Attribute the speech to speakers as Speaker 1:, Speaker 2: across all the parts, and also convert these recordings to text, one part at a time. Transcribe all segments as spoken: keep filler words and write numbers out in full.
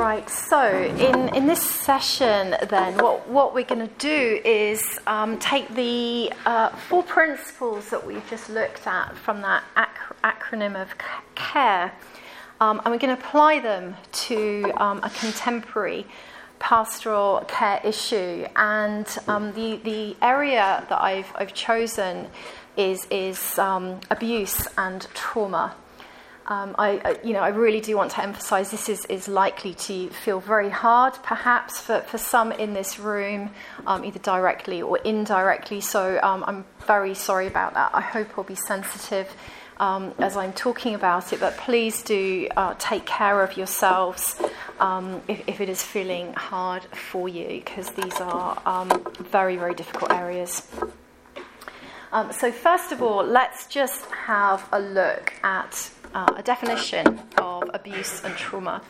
Speaker 1: Right, so in, in this session then, what, what we're going to do is um, take the uh, four principles that we've just looked at from that ac- acronym of CARE, um, and we're going to apply them to um, a contemporary pastoral care issue. And um, the, the area that I've, I've chosen is, is um, abuse and trauma. Um, I, I, you know, I really do want to emphasise this is, is likely to feel very hard, perhaps, for, for some in this room, um, either directly or indirectly. So um, I'm very sorry about that. I hope I'll be sensitive um, as I'm talking about it. But please do uh, take care of yourselves um, if, if it is feeling hard for you, because these are um, very, very difficult areas. Um, so first of all, let's just have a look at Uh, a definition of abuse and trauma.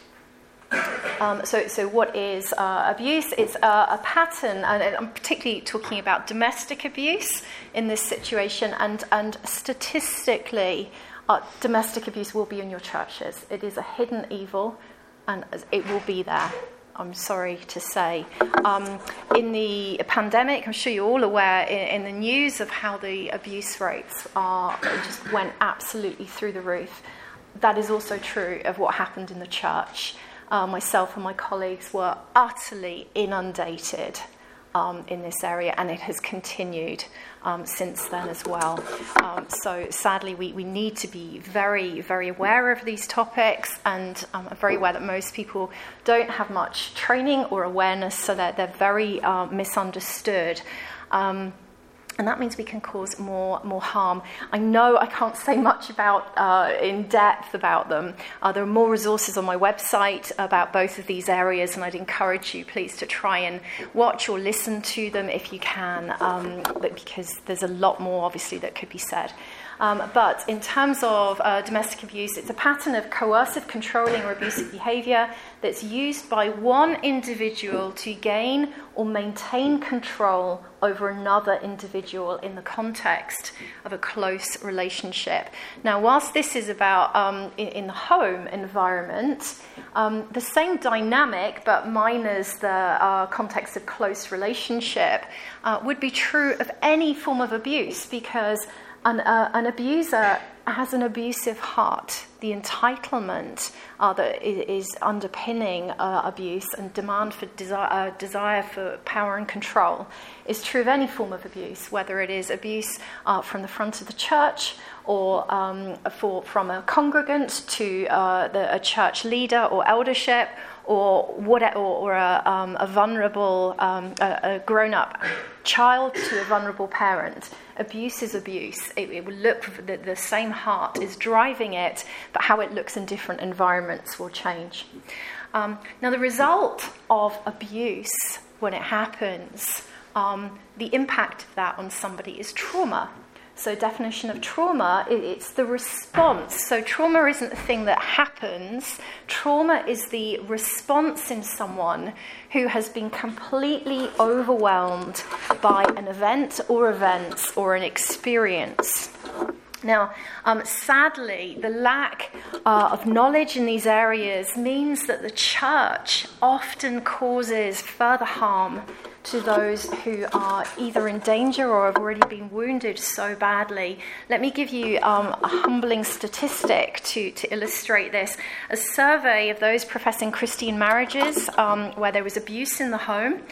Speaker 1: Um, so, so what is uh, abuse? It's uh, a pattern, and I'm particularly talking about domestic abuse in this situation, and, and statistically, uh, domestic abuse will be in your churches. It is a hidden evil, and it will be there. I'm sorry to say. Um, in the pandemic, I'm sure you're all aware in, in the news of how the abuse rates are just went absolutely through the roof. That is also true of what happened in the church. Uh, myself and my colleagues were utterly inundated um, in this area, and it has continued um, since then as well. Um, so sadly, we, we need to be very, very aware of these topics, and um, I'm very aware that most people don't have much training or awareness, so that they're, they're very uh, misunderstood. Um, And that means we can cause more more harm. I know I can't say much about uh, in depth about them. Uh, there are more resources on my website about both of these areas, and I'd encourage you, please, to try and watch or listen to them if you can, um, because there's a lot more, obviously, that could be said. Um, but in terms of uh, domestic abuse, it's a pattern of coercive, controlling, or abusive behaviour that's used by one individual to gain or maintain control over another individual in the context of a close relationship. Now, whilst this is about um, in, in the home environment, um, the same dynamic, but minus the uh, context of close relationship, uh, would be true of any form of abuse, because An, uh, an abuser has an abusive heart. The entitlement uh, that is underpinning uh, abuse and demand for desire, uh, desire for power and control is true of any form of abuse, whether it is abuse uh, from the front of the church or um, for, from a congregant to uh, the, a church leader or eldership, or what, or, or a, um, a vulnerable, um, a, a grown-up child to a vulnerable parent. Abuse is abuse. It, it will look, the, the same heart is driving it, but how it looks in different environments will change. Um, now, the result of abuse, when it happens, um, the impact of that on somebody is trauma. So definition of trauma, it's the response. So trauma isn't a thing that happens. Trauma is the response in someone who has been completely overwhelmed by an event or events or an experience. Now, um, sadly, the lack uh, of knowledge in these areas means that the church often causes further harm to those who are either in danger or have already been wounded so badly. Let me give you um, a humbling statistic to, to illustrate this. A survey of those professing Christian marriages um, where there was abuse in the home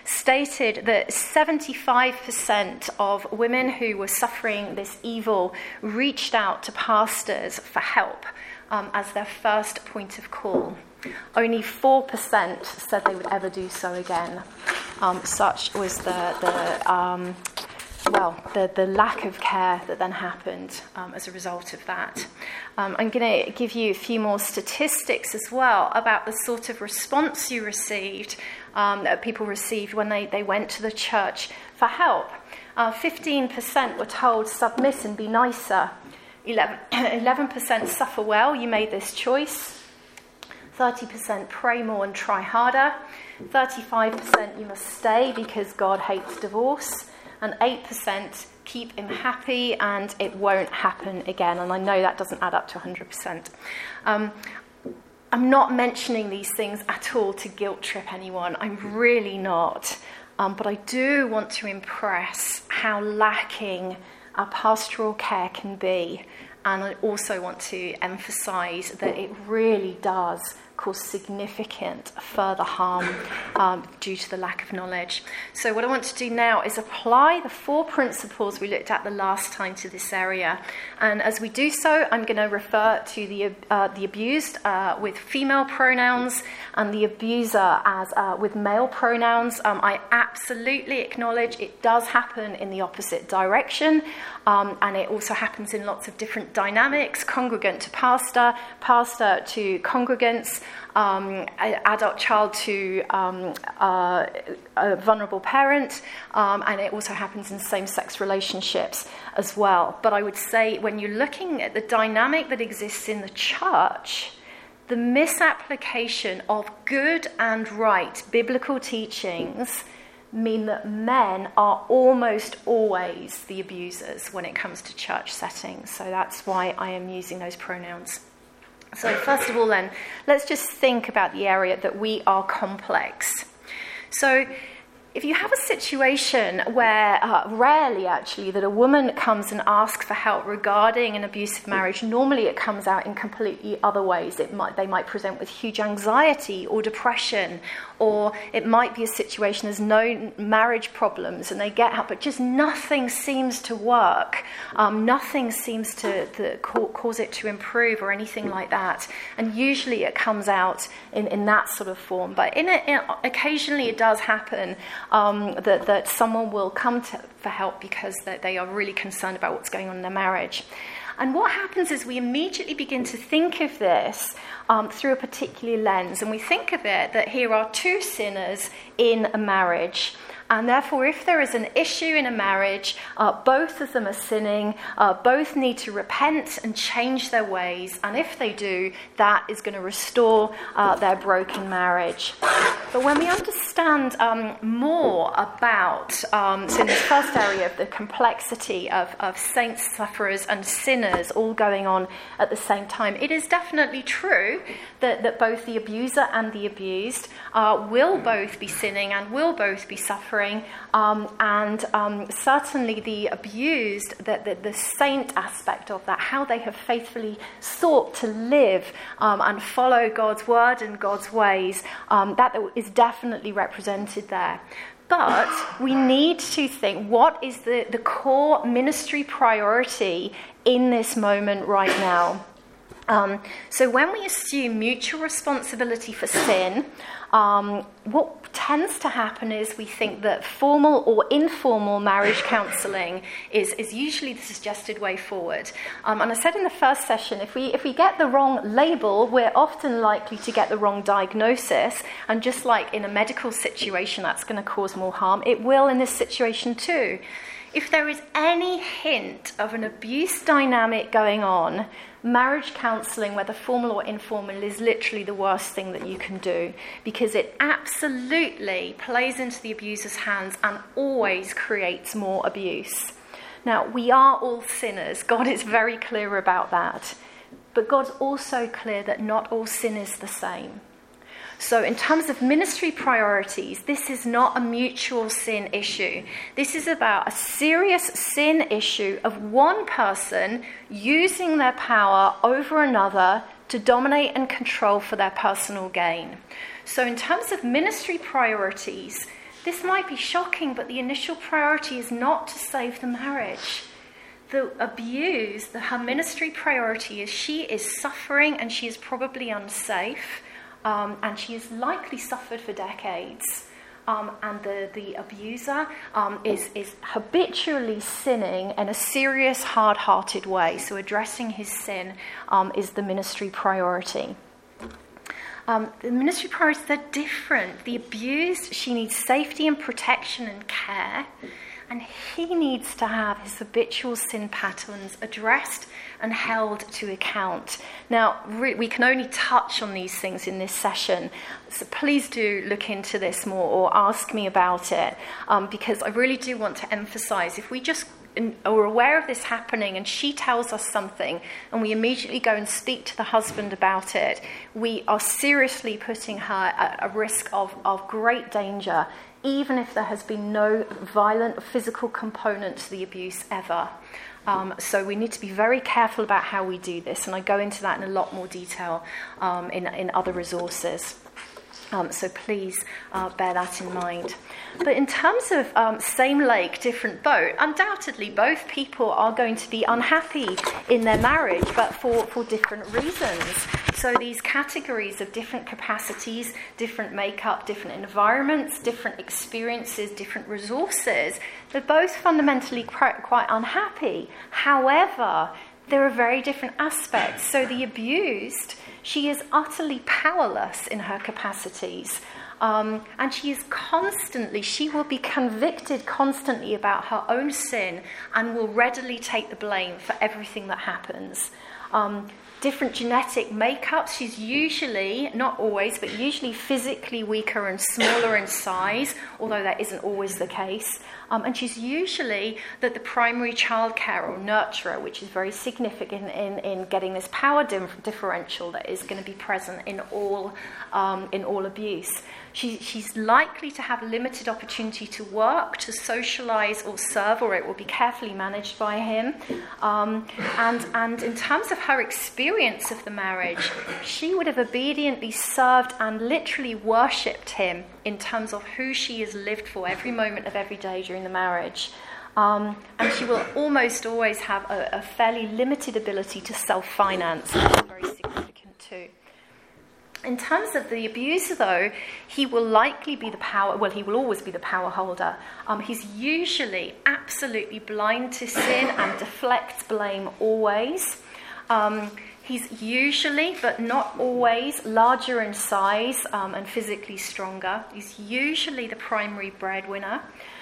Speaker 1: stated that seventy-five percent of women who were suffering this evil reached out to pastors for help um, as their first point of call. Only four percent said they would ever do so again. Um, such was the, the um, well, the, the lack of care that then happened um, as a result of that. Um, I'm going to give you a few more statistics as well about the sort of response you received, um, that people received when they, they went to the church for help. Uh, fifteen percent were told, submit and be nicer. eleven percent suffer well, you made this choice. thirty percent pray more and try harder. thirty-five percent you must stay because God hates divorce. And eight percent keep him happy and it won't happen again. And I know that doesn't add up to one hundred percent. Um, I'm not mentioning these things at all to guilt trip anyone. I'm really not. Um, but I do want to impress how lacking our pastoral care can be. And I also want to emphasize that it really does cause significant further harm um, due to the lack of knowledge. So what I want to do now is apply the four principles we looked at the last time to this area. And as we do so, I'm going to refer to the uh, the abused uh, with female pronouns and the abuser as uh, with male pronouns. Um, I absolutely acknowledge it does happen in the opposite direction, um, and it also happens in lots of different dynamics, congregant to pastor, pastor to congregants, Um, adult child to um, uh, a vulnerable parent, um, and it also happens in same-sex relationships as well. But I would say when you're looking at the dynamic that exists in the church, the misapplication of good and right biblical teachings mean that men are almost always the abusers when it comes to church settings. So that's why I am using those pronouns. So first of all then, let's just think about the area that we are complex. So if you have a situation where, uh, rarely actually, that a woman comes and asks for help regarding an abusive marriage, normally it comes out in completely other ways. It might, they might present with huge anxiety or depression, or it might be a situation there's no marriage problems and they get help, but just nothing seems to work. Um, nothing seems to, to cause it to improve or anything like that. And usually it comes out in, in that sort of form. But in, a, in occasionally it does happen um, that, that someone will come to, for help because they, they are really concerned about what's going on in their marriage. And what happens is we immediately begin to think of this um, through a particular lens. And we think of it that here are two sinners in a marriage. And therefore, if there is an issue in a marriage, uh, both of them are sinning, uh, both need to repent and change their ways. And if they do, that is going to restore uh, their broken marriage. But when we understand um, more about, um, so in this first area of the complexity of, of saints, sufferers, and sinners all going on at the same time, it is definitely true that, that both the abuser and the abused uh, will both be sinning and will both be suffering. Um, and um, certainly the abused, the, the, the saint aspect of that, how they have faithfully sought to live um, and follow God's word and God's ways, um, that is definitely represented there. But we need to think, what is the, the core ministry priority in this moment right now? Um, so when we assume mutual responsibility for sin, um, what tends to happen is we think that formal or informal marriage counselling is, is usually the suggested way forward. Um, and I said in the first session, if we if we get the wrong label, we're often likely to get the wrong diagnosis. And just like in a medical situation, that's going to cause more harm, it will in this situation too. If there is any hint of an abuse dynamic going on, marriage counselling, whether formal or informal, is literally the worst thing that you can do, because it absolutely plays into the abuser's hands and always creates more abuse. Now, we are all sinners. God is very clear about that. But God's also clear that not all sin is the same. So in terms of ministry priorities, this is not a mutual sin issue. This is about a serious sin issue of one person using their power over another to dominate and control for their personal gain. So in terms of ministry priorities, this might be shocking, but the initial priority is not to save the marriage. The abused, the, her ministry priority is she is suffering and she is probably unsafe. Um, and she has likely suffered for decades. Um, and the, the abuser um, is, is habitually sinning in a serious, hard-hearted way. So addressing his sin um, is the ministry priority. Um, the ministry priorities, they're different. The abused, she needs safety and protection and care. And he needs to have his habitual sin patterns addressed and held to account. Now, re- we can only touch on these things in this session, so please do look into this more or ask me about it, um, because I really do want to emphasize, if we just in, are aware of this happening and she tells us something and we immediately go and speak to the husband about it, we are seriously putting her at a risk of, of great danger, even if there has been no violent physical component to the abuse ever. Um, so we need to be very careful about how we do this, and I go into that in a lot more detail um, in, in other resources. Um, so please uh, bear that in mind. But in terms of um, same lake, different boat, undoubtedly both people are going to be unhappy in their marriage, but for, for different reasons. So these categories of different capacities, different makeup, different environments, different experiences, different resources, they're both fundamentally quite, quite unhappy. However, there are very different aspects. So the abused, she is utterly powerless in her capacities. Um, and she is constantly, she will be convicted constantly about her own sin and will readily take the blame for everything that happens. Um, different genetic makeups, she's usually, not always, but usually physically weaker and smaller in size, although that isn't always the case. Um, and she's usually the, the primary childcare or nurturer, which is very significant in, in getting this power dif- differential that is going to be present in all um, in all abuse. She, she's likely to have limited opportunity to work, to socialise or serve, or it will be carefully managed by him. Um, and, and in terms of her experience of the marriage, she would have obediently served and literally worshipped him in terms of who she has lived for every moment of every day during the marriage. Um, and she will almost always have a, a fairly limited ability to self-finance, which is very significant too. In terms of the abuser, though, he will likely be the power, well, he will always be the power holder. Um, he's usually absolutely blind to sin and deflects blame always. Um, he's usually, but not always, larger in size um, and physically stronger. He's usually the primary breadwinner.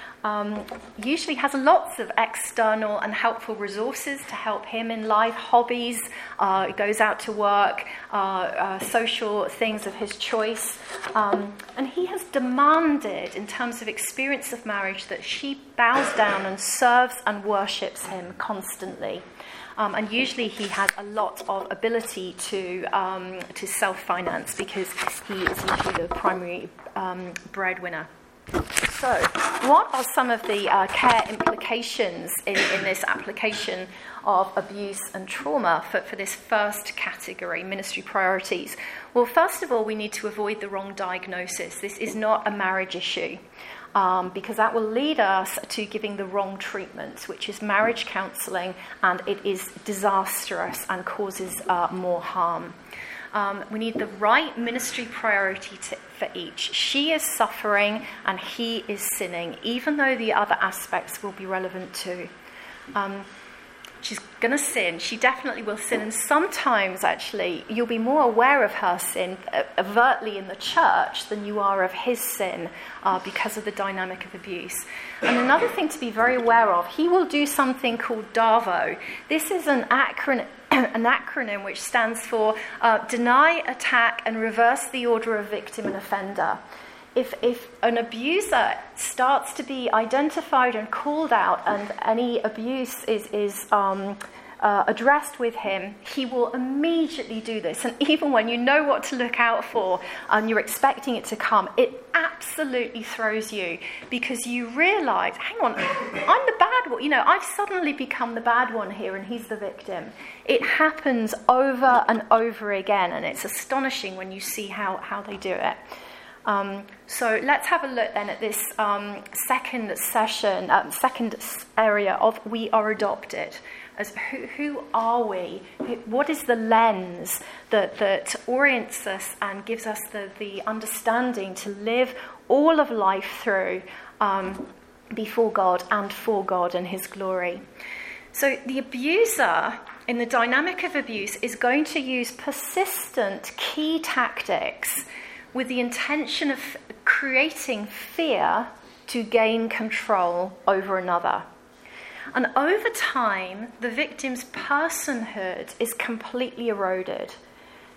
Speaker 1: Um, usually has lots of external and helpful resources to help him in life, hobbies, uh, he goes out to work, uh, uh, social things of his choice. Um, and he has demanded, in terms of experience of marriage, that she bows down and serves and worships him constantly. Um, and usually he has a lot of ability to um, to self-finance because he is usually the primary um, breadwinner. So, what are some of the uh, care implications in, in this application of abuse and trauma for, for this first category, ministry priorities? Well, first of all, we need to avoid the wrong diagnosis. This is not a marriage issue, um, because that will lead us to giving the wrong treatment, which is marriage counselling, and it is disastrous and causes uh, more harm. Um, we need the right ministry priority to, for each. She is suffering and he is sinning, even though the other aspects will be relevant too. Um, she's going to sin. She definitely will sin. And sometimes, actually, you'll be more aware of her sin uh, overtly in the church than you are of his sin uh, because of the dynamic of abuse. And another thing to be very aware of, he will do something called DAVO. This is an acronym. an acronym which stands for uh, Deny, Attack, and Reverse the Order of Victim and Offender. If, if an abuser starts to be identified and called out and any abuse is, is um, uh, addressed with him, he will immediately do this. And even when you know what to look out for and you're expecting it to come, it absolutely throws you because you realise, hang on, I'm the bad one. You know, I've suddenly become the bad one here and he's the victim. It happens over and over again, and it's astonishing when you see how, how they do it. Um, so let's have a look then at this um, second session, um, second area of we are adopted. As who, who are we? Who, what is the lens that, that orients us and gives us the, the understanding to live all of life through um, before God and for God and his glory? So the abuser, in the dynamic of abuse, is going to use persistent key tactics with the intention of creating fear to gain control over another. And over time, the victim's personhood is completely eroded.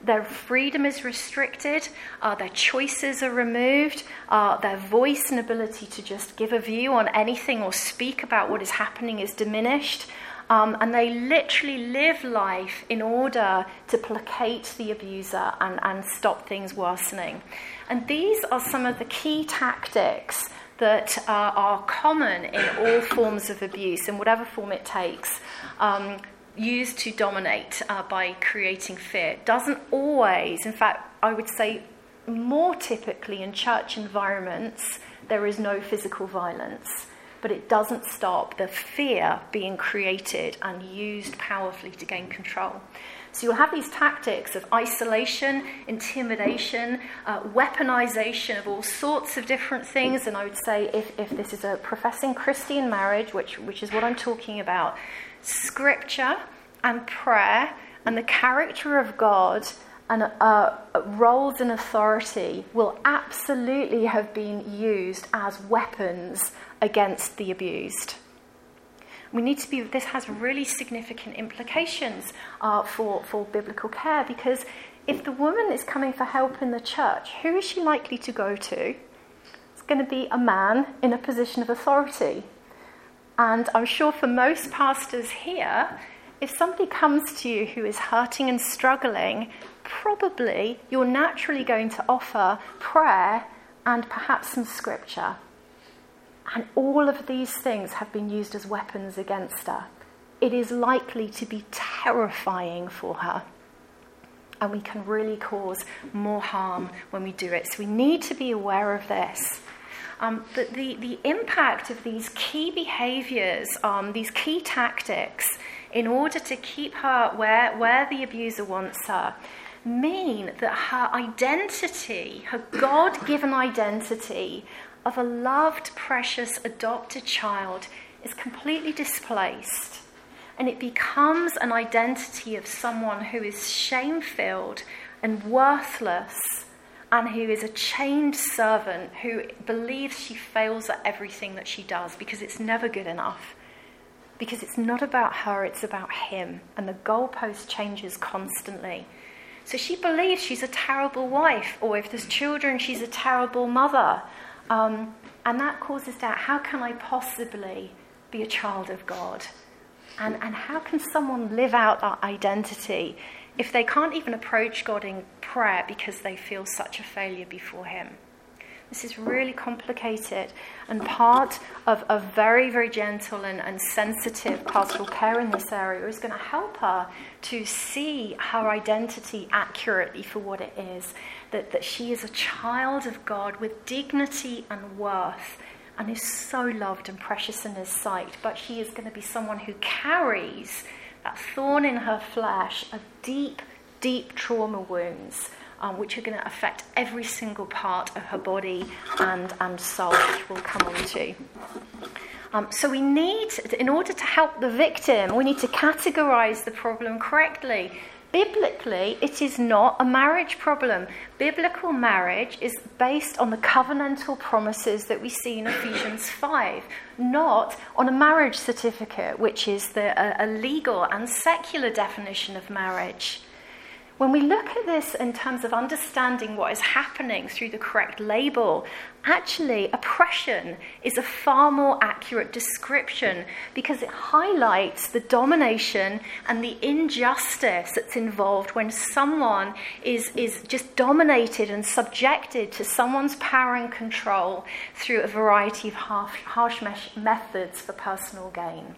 Speaker 1: their freedom is restricted, uh, their choices are removed, uh, their voice and ability to just give a view on anything or speak about what is happening is diminished. Um, and they literally live life in order to placate the abuser and, and stop things worsening. And these are some of the key tactics that uh, are common in all forms of abuse, in whatever form it takes, um, used to dominate uh, by creating fear. It doesn't always, in fact, I would say more typically in church environments, there is no physical violence. But it doesn't stop the fear being created and used powerfully to gain control. So you'll have these tactics of isolation, intimidation, uh, weaponization of all sorts of different things. And I would say if, if this is a professing Christian marriage, which, which is what I'm talking about, scripture and prayer and the character of God and uh, roles and authority will absolutely have been used as weapons against the abused. We need to be, this has really significant implications uh, for, for biblical care, because if the woman is coming for help in the church, who is she likely to go to? It's going to be a man in a position of authority. And I'm sure for most pastors here, if somebody comes to you who is hurting and struggling, probably you're naturally going to offer prayer and perhaps some scripture. And all of these things have been used as weapons against her. It is likely to be terrifying for her. And we can really cause more harm when we do it. So we need to be aware of this. Um, but the, the impact of these key behaviours, um, these key tactics, in order to keep her where, where the abuser wants her, mean that her identity, her God-given identity of a loved, precious, adopted child is completely displaced. And it becomes an identity of someone who is shame-filled and worthless, and who is a chained servant who believes she fails at everything that she does because it's never good enough. Because it's not about her, it's about him. And the goalpost changes constantly. So she believes she's a terrible wife, or if there's children, she's a terrible mother. Um, and that causes doubt. How can I possibly be a child of God? And, and how can someone live out that identity if they can't even approach God in prayer because they feel such a failure before him? This is really complicated, and part of a very, very gentle and, and sensitive pastoral care in this area is going to help her to see her identity accurately for what it is, that, that she is a child of God with dignity and worth, and is so loved and precious in his sight, but she is going to be someone who carries that thorn in her flesh of deep, deep trauma wounds, Um, which are going to affect every single part of her body and, and soul, which we'll come on to. Um, so we need, in order to help the victim, we need to categorize the problem correctly. Biblically, it is not a marriage problem. Biblical marriage is based on the covenantal promises that we see in Ephesians five, not on a marriage certificate, which is the, a, a legal and secular definition of marriage. When we look at this in terms of understanding what is happening through the correct label, actually oppression is a far more accurate description because it highlights the domination and the injustice that's involved when someone is, is just dominated and subjected to someone's power and control through a variety of harsh, harsh methods for personal gain.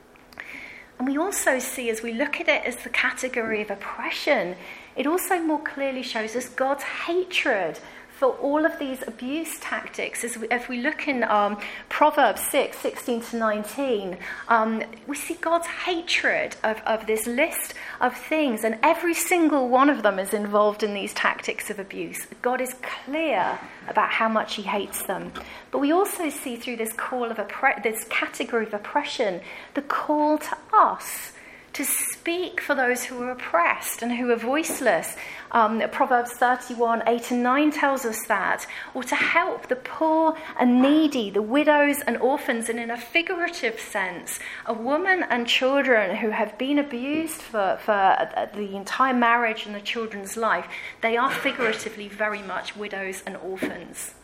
Speaker 1: And we also see, as we look at it as the category of oppression, it also more clearly shows us God's hatred for all of these abuse tactics. As we, if we look in um, Proverbs six, sixteen to nineteen, um, we see God's hatred of, of this list of things, and every single one of them is involved in these tactics of abuse. God is clear about how much he hates them. But we also see through this call of oppre- this category of oppression, the call to us to speak for those who are oppressed and who are voiceless. Um, Proverbs thirty-one, eight and nine tells us that. Or to help the poor and needy, the widows and orphans, and in a figurative sense, a woman and children who have been abused for, for the entire marriage and the children's life. They are figuratively very much widows and orphans.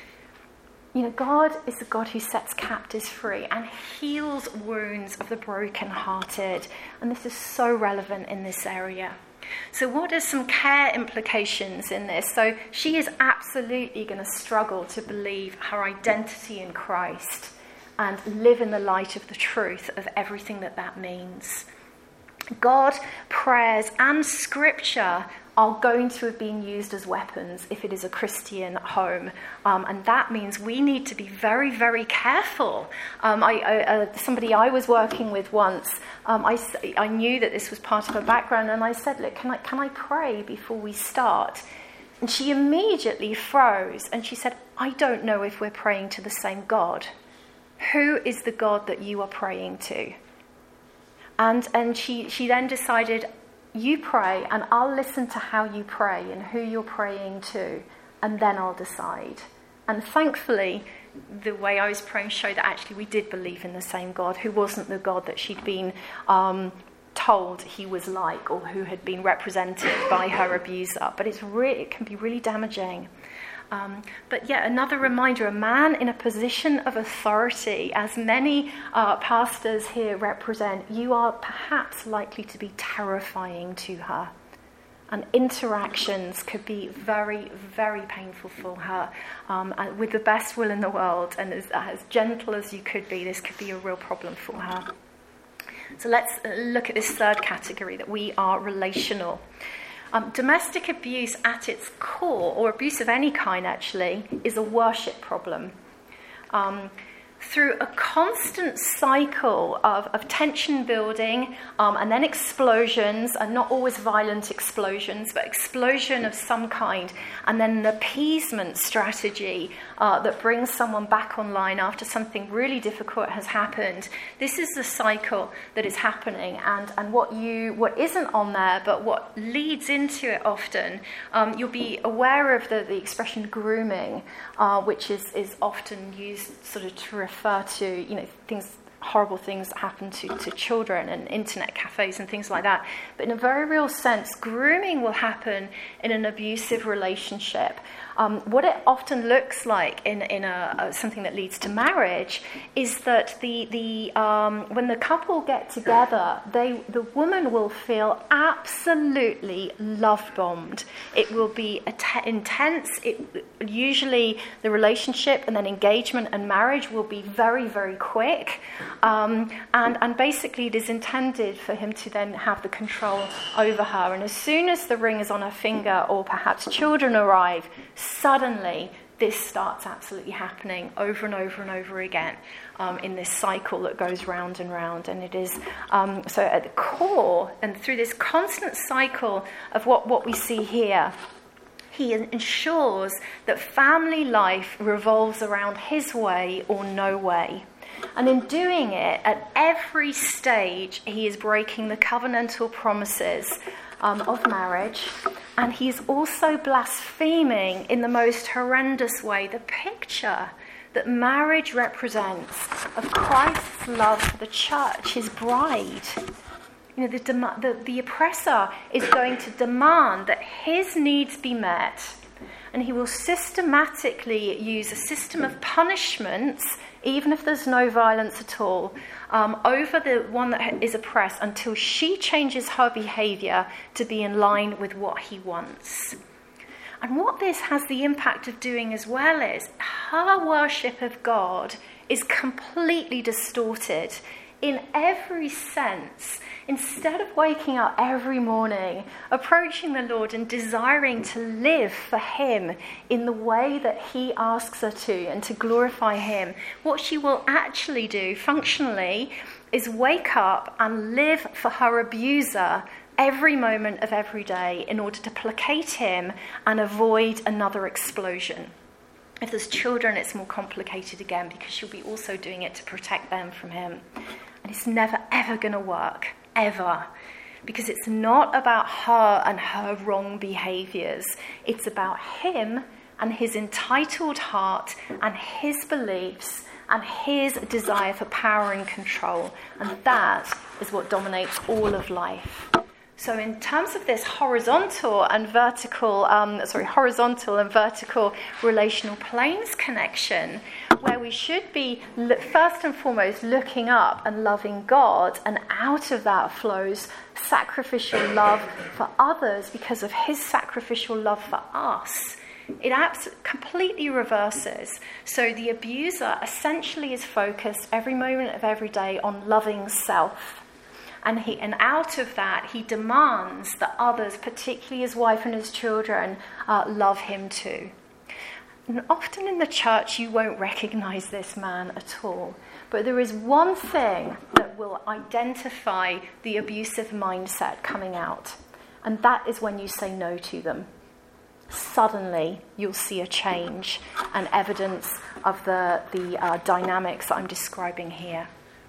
Speaker 1: You know, God is the God who sets captives free and heals wounds of the brokenhearted. And this is so relevant in this area. So what are some care implications in this? So she is absolutely going to struggle to believe her identity in Christ and live in the light of the truth of everything that that means. God, prayers and scripture are going to have been used as weapons if it is a Christian home. Um, and that means we need to be very, very careful. Um, I, I, uh, somebody I was working with once, um, I, I knew that this was part of her background, and I said, look, can I, can I pray before we start? And she immediately froze, and she said, I don't know if we're praying to the same God. Who is the God that you are praying to? And, and she, she then decided, you pray and I'll listen to how you pray and who you're praying to, and then I'll decide. And thankfully, the way I was praying showed that actually we did believe in the same God, who wasn't the God that she'd been um, told he was like, or who had been represented by her abuser. But it's really, it can be really damaging. Um, but yet another reminder, a man in a position of authority, as many uh, pastors here represent, you are perhaps likely to be terrifying to her. And interactions could be very, very painful for her. Um, and with the best will in the world, and as, as gentle as you could be, this could be a real problem for her. So let's look at this third category, that we are relational. Um, domestic abuse at its core, or abuse of any kind actually, is a worship problem. Um, through a constant cycle of, of tension building um, and then explosions, and not always violent explosions, but explosion of some kind, and then an appeasement strategy uh, that brings someone back online after something really difficult has happened. This is the cycle that is happening, and, and what you what isn't on there, but what leads into it often, um, you'll be aware of the, the expression grooming, uh, which is, is often used sort of to refer to, you know, things, horrible things that happen to, to children and internet cafes and things like that. But in a very real sense, grooming will happen in an abusive relationship. Um, what it often looks like in, in a, a, something that leads to marriage is that the, the um, when the couple get together, they the woman will feel absolutely love-bombed. It will be att- intense. It, usually the relationship and then engagement and marriage will be very, very quick. Um, and, and basically it is intended for him to then have the control over her. And as soon as the ring is on her finger, or perhaps children arrive, suddenly this starts absolutely happening over and over and over again um, in this cycle that goes round and round. And it is, um, so at the core, and through this constant cycle of what, what we see here, he ensures that family life revolves around his way or no way. And in doing it, at every stage, he is breaking the covenantal promises Um, of marriage, and he's also blaspheming in the most horrendous way the picture that marriage represents of Christ's love for the church, his bride. You know, the, dem- the, the oppressor is going to demand that his needs be met, and he will systematically use a system of punishments, even if there's no violence at all, um, over the one that is oppressed, until she changes her behaviour to be in line with what he wants. And what this has the impact of doing as well is her worship of God is completely distorted in every sense. Instead of waking up every morning, approaching the Lord and desiring to live for him in the way that he asks her to and to glorify him, what she will actually do functionally is wake up and live for her abuser every moment of every day in order to placate him and avoid another explosion. If there's children, it's more complicated again, because she'll be also doing it to protect them from him. And it's never, ever going to work. ever. Because it's not about her and her wrong behaviours. It's about him and his entitled heart and his beliefs and his desire for power and control. And that is what dominates all of life. So in terms of this horizontal and vertical, um, sorry, horizontal and vertical relational planes connection, where we should be first and foremost looking up and loving God, and out of that flows sacrificial love for others because of his sacrificial love for us. It abs- completely reverses. So the abuser essentially is focused every moment of every day on loving self. And he, and out of that, he demands that others, particularly his wife and his children, uh, love him too. And often in the church, you won't recognize this man at all. But there is one thing that will identify the abusive mindset coming out. And that is when you say no to them. Suddenly, you'll see a change and evidence of the, the uh, dynamics that I'm describing here.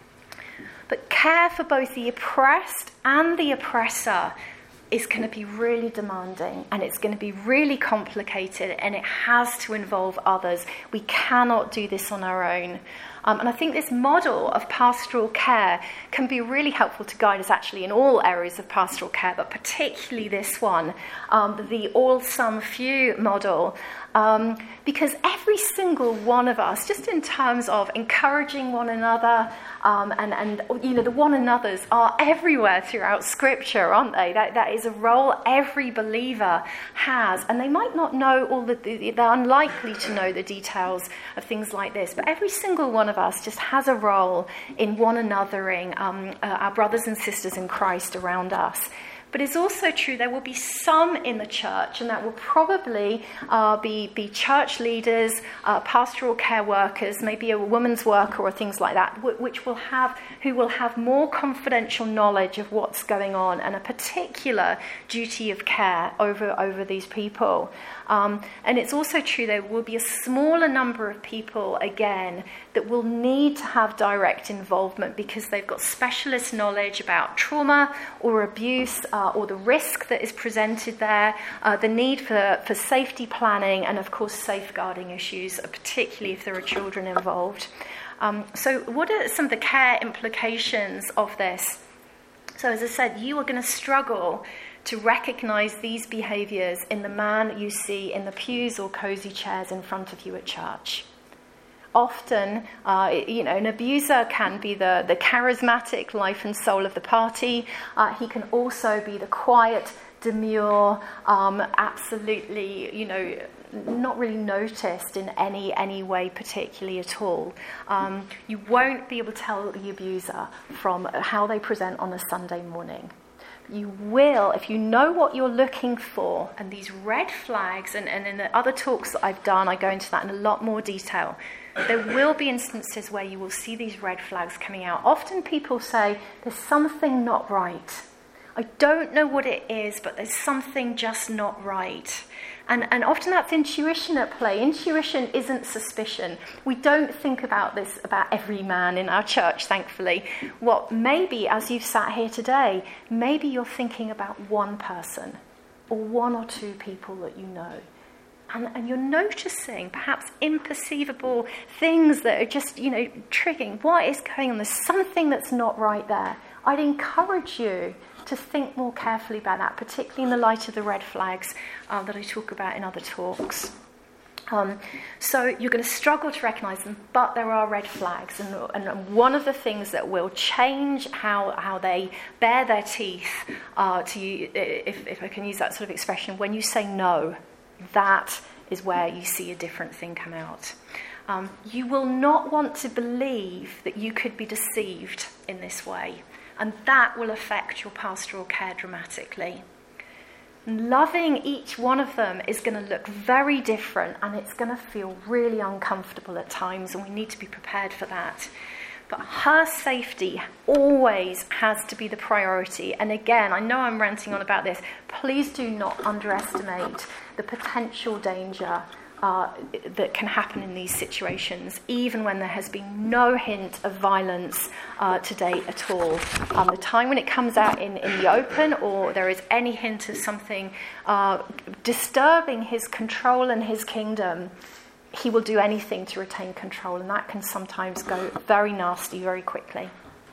Speaker 1: But care for both the oppressed and the oppressor is going to be really demanding, and it's going to be really complicated, and it has to involve others. We cannot do this on our own. Um, and I think this model of pastoral care can be really helpful to guide us actually in all areas of pastoral care, but particularly this one, um, the all-some-few model. Um, because every single one of us, just in terms of encouraging one another, um, and, and you know, the one another's are everywhere throughout Scripture, aren't they? That, that is a role every believer has. And they might not know all the, they're unlikely to know the details of things like this, but every single one of us just has a role in one anothering um, uh, our brothers and sisters in Christ around us. But it's also true there will be some in the church, and that will probably uh, be, be church leaders, uh, pastoral care workers, maybe a woman's worker or things like that, which will have, who will have more confidential knowledge of what's going on and a particular duty of care over, over these people. Um, and it's also true there will be a smaller number of people, again, that will need to have direct involvement because they've got specialist knowledge about trauma or abuse, uh, or the risk that is presented there, uh, the need for, for safety planning, and of course safeguarding issues, particularly if there are children involved. Um, so what are some of the care implications of this? So as I said, you are going to struggle to recognize these behaviors in the man you see in the pews or cozy chairs in front of you at church. Often, uh, you know, an abuser can be the, the charismatic life and soul of the party. Uh, he can also be the quiet, demure, um, absolutely, you know, not really noticed in any any way particularly at all. Um, you won't be able to tell the abuser from how they present on a Sunday morning. You will, if you know what you're looking for, and these red flags, and, and in the other talks that I've done, I go into that in a lot more detail. There will be instances where you will see these red flags coming out. Often people say, there's something not right. I don't know what it is, but there's something just not right. And, and often that's intuition at play. Intuition isn't suspicion. We don't think about this about every man in our church, thankfully. What maybe, as you've sat here today, maybe you're thinking about one person or one or two people that you know. And, and you're noticing perhaps imperceivable things that are just, you know, triggering. What is going on? There's something that's not right there. I'd encourage you to think more carefully about that, particularly in the light of the red flags uh, that I talk about in other talks. Um, so you're going to struggle to recognise them, but there are red flags. And, and one of the things that will change how, how they bare their teeth, uh, to you, if, if I can use that sort of expression, when you say no, that is where you see a different thing come out. Um, you will not want to believe that you could be deceived in this way. And that will affect your pastoral care dramatically. Loving each one of them is going to look very different, and it's going to feel really uncomfortable at times, and we need to be prepared for that. But her safety always has to be the priority. And again, I know I'm ranting on about this. Please do not underestimate the potential danger uh, that can happen in these situations, even when there has been no hint of violence uh, to date at all. Um, the time when it comes out in, in the open, or there is any hint of something uh, disturbing his control and his kingdom, he will do anything to retain control, and that can sometimes go very nasty very quickly.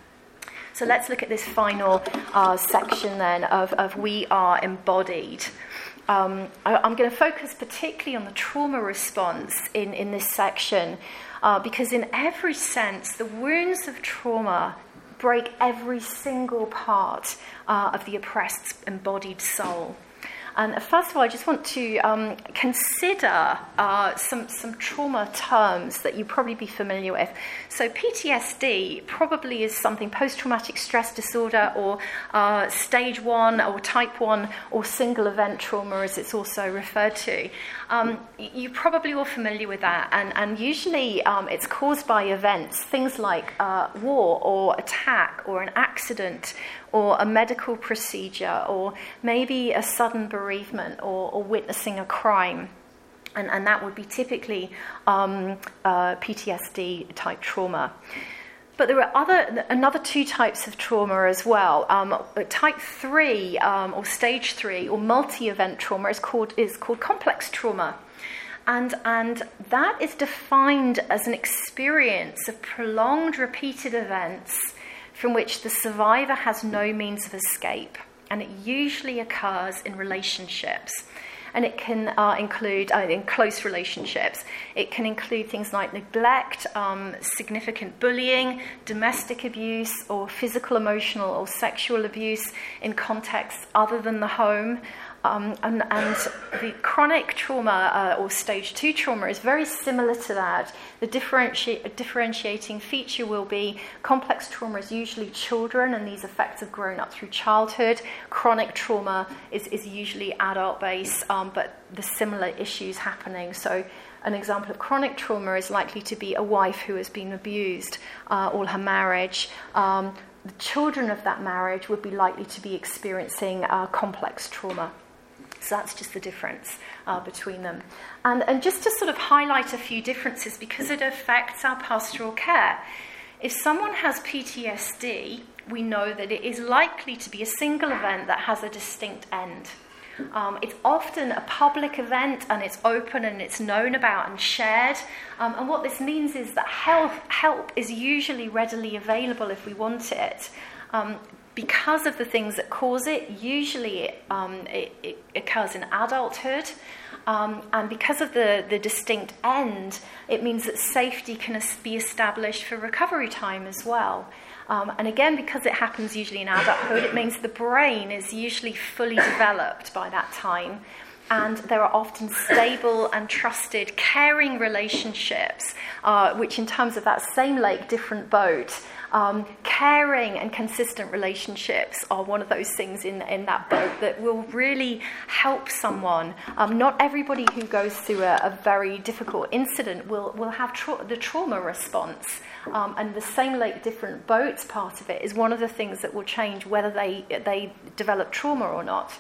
Speaker 1: So let's look at this final uh, section then of, of we are embodied. Um, I, I'm going to focus particularly on the trauma response in, in this section, uh, because in every sense, the wounds of trauma break every single part uh, of the oppressed embodied soul. And first of all, I just want to um, consider uh, some, some trauma terms that you'll probably be familiar with. So P T S D probably is something, post-traumatic stress disorder, or uh, stage one, or type one, or single event trauma, as it's also referred to. Um, you're probably all familiar with that, and, and usually um, it's caused by events, things like uh, war, or attack, or an accident, or a medical procedure, or maybe a sudden bereavement, or, or witnessing a crime. And, and that would be typically um, uh, P T S D type trauma. But there are other, another two types of trauma as well. Um, type three, um, or stage three, or multi-event trauma is called is called complex trauma. And, and that is defined as an experience of prolonged, repeated events from which the survivor has no means of escape, and it usually occurs in relationships. And it can uh, include, uh, in close relationships, it can include things like neglect, um, significant bullying, domestic abuse, or physical, emotional, or sexual abuse in contexts other than the home. Um, and, and the chronic trauma, uh, or stage two trauma, is very similar to that. The differenti- differentiating feature will be complex trauma is usually children, and these effects have grown up through childhood. Chronic trauma is, is usually adult-based, um, but the similar issues happening. So an example of chronic trauma is likely to be a wife who has been abused uh, all her marriage. Um, the children of that marriage would be likely to be experiencing uh, complex trauma. So that's just the difference uh, between them. And, and just to sort of highlight a few differences, because it affects our pastoral care. If someone has P T S D, we know that it is likely to be a single event that has a distinct end. Um, it's often a public event, and it's open, and it's known about and shared. Um, and what this means is that help, help is usually readily available if we want it. Um, Because of the things that cause it, usually um, it, it occurs in adulthood. Um, and because of the, the distinct end, it means that safety can be established for recovery time as well. Um, and again, because it happens usually in adulthood, it means the brain is usually fully developed by that time. And there are often stable and trusted, caring relationships, uh, which in terms of that same lake, different boat, um, caring and consistent relationships are one of those things in, in that boat that will really help someone. Um, not everybody who goes through a, a very difficult incident will, will have tra- the trauma response. Um, and the same lake, different boats part of it is one of the things that will change whether they, they develop trauma or not.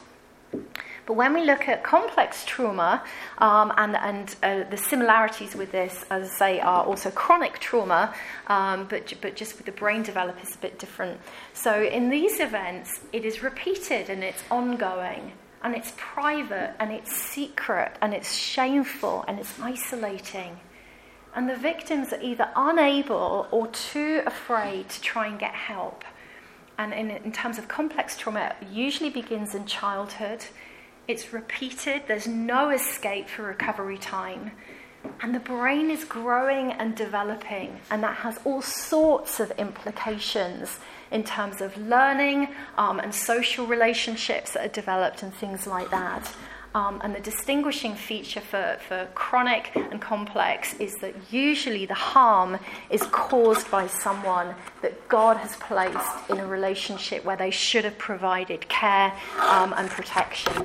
Speaker 1: But when we look at complex trauma, um, and, and uh, the similarities with this, as I say, are also chronic trauma, um, but, but just with the brain develop is a bit different. So in these events, it is repeated, and it's ongoing, and it's private, and it's secret, and it's shameful, and it's isolating. And the victims are either unable or too afraid to try and get help. And in, in terms of complex trauma, it usually begins in childhood. It's repeated. There's no escape for recovery time. And the brain is growing and developing. And that has all sorts of implications in terms of learning um, and social relationships that are developed and things like that. Um, and the distinguishing feature for, for chronic and complex is that usually the harm is caused by someone that God has placed in a relationship where they should have provided care um, and protection.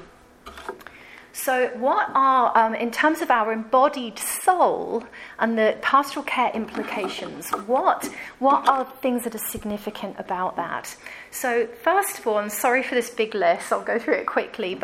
Speaker 1: So what are, um, in terms of our embodied soul and the pastoral care implications, what what are things that are significant about that? So first of all, I'm sorry for this big list, I'll go through it quickly, but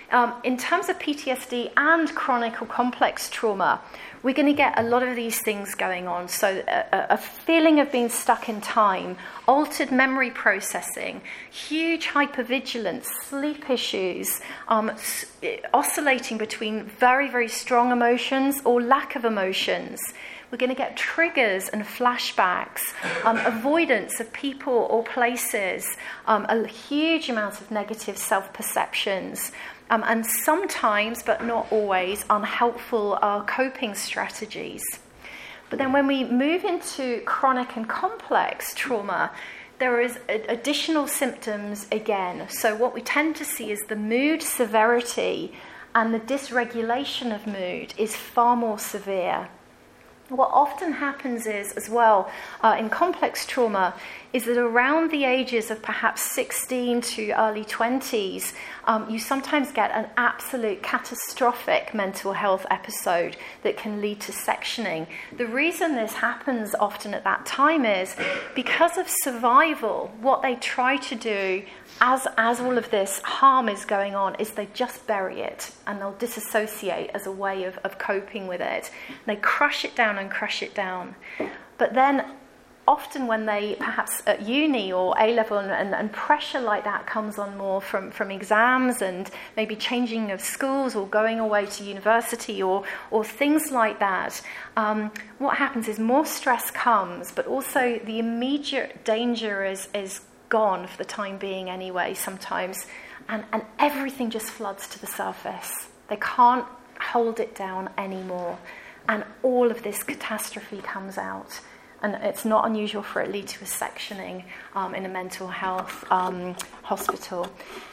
Speaker 1: Um, in terms of P T S D and chronic or complex trauma, we're going to get a lot of these things going on. So a, a feeling of being stuck in time, altered memory processing, huge hypervigilance, sleep issues, um, oscillating between very, very strong emotions or lack of emotions. We're going to get triggers and flashbacks, um, avoidance of people or places, um, a huge amount of negative self-perceptions, um, and sometimes, but not always, unhelpful uh, coping strategies. But then when we move into chronic and complex trauma, there is additional symptoms again. So what we tend to see is the mood severity and the dysregulation of mood is far more severe. What often happens is, as well, uh, in complex trauma, is that around the ages of perhaps sixteen to early twenties, um, you sometimes get an absolute catastrophic mental health episode that can lead to sectioning. The reason this happens often at that time is because of survival. What they try to do as as all of this harm is going on is they just bury it and they'll disassociate as a way of, of coping with it. They crush it down and crush it down. But then often when they, perhaps at uni or A-level, and, and, and pressure like that comes on more from, from exams and maybe changing of schools or going away to university or, or things like that, um, what happens is more stress comes, but also the immediate danger is, is gone for the time being anyway sometimes, and, and everything just floods to the surface. They can't hold it down anymore, and all of this catastrophe comes out. And it's not unusual for it to lead to a sectioning um, in a mental health um, hospital.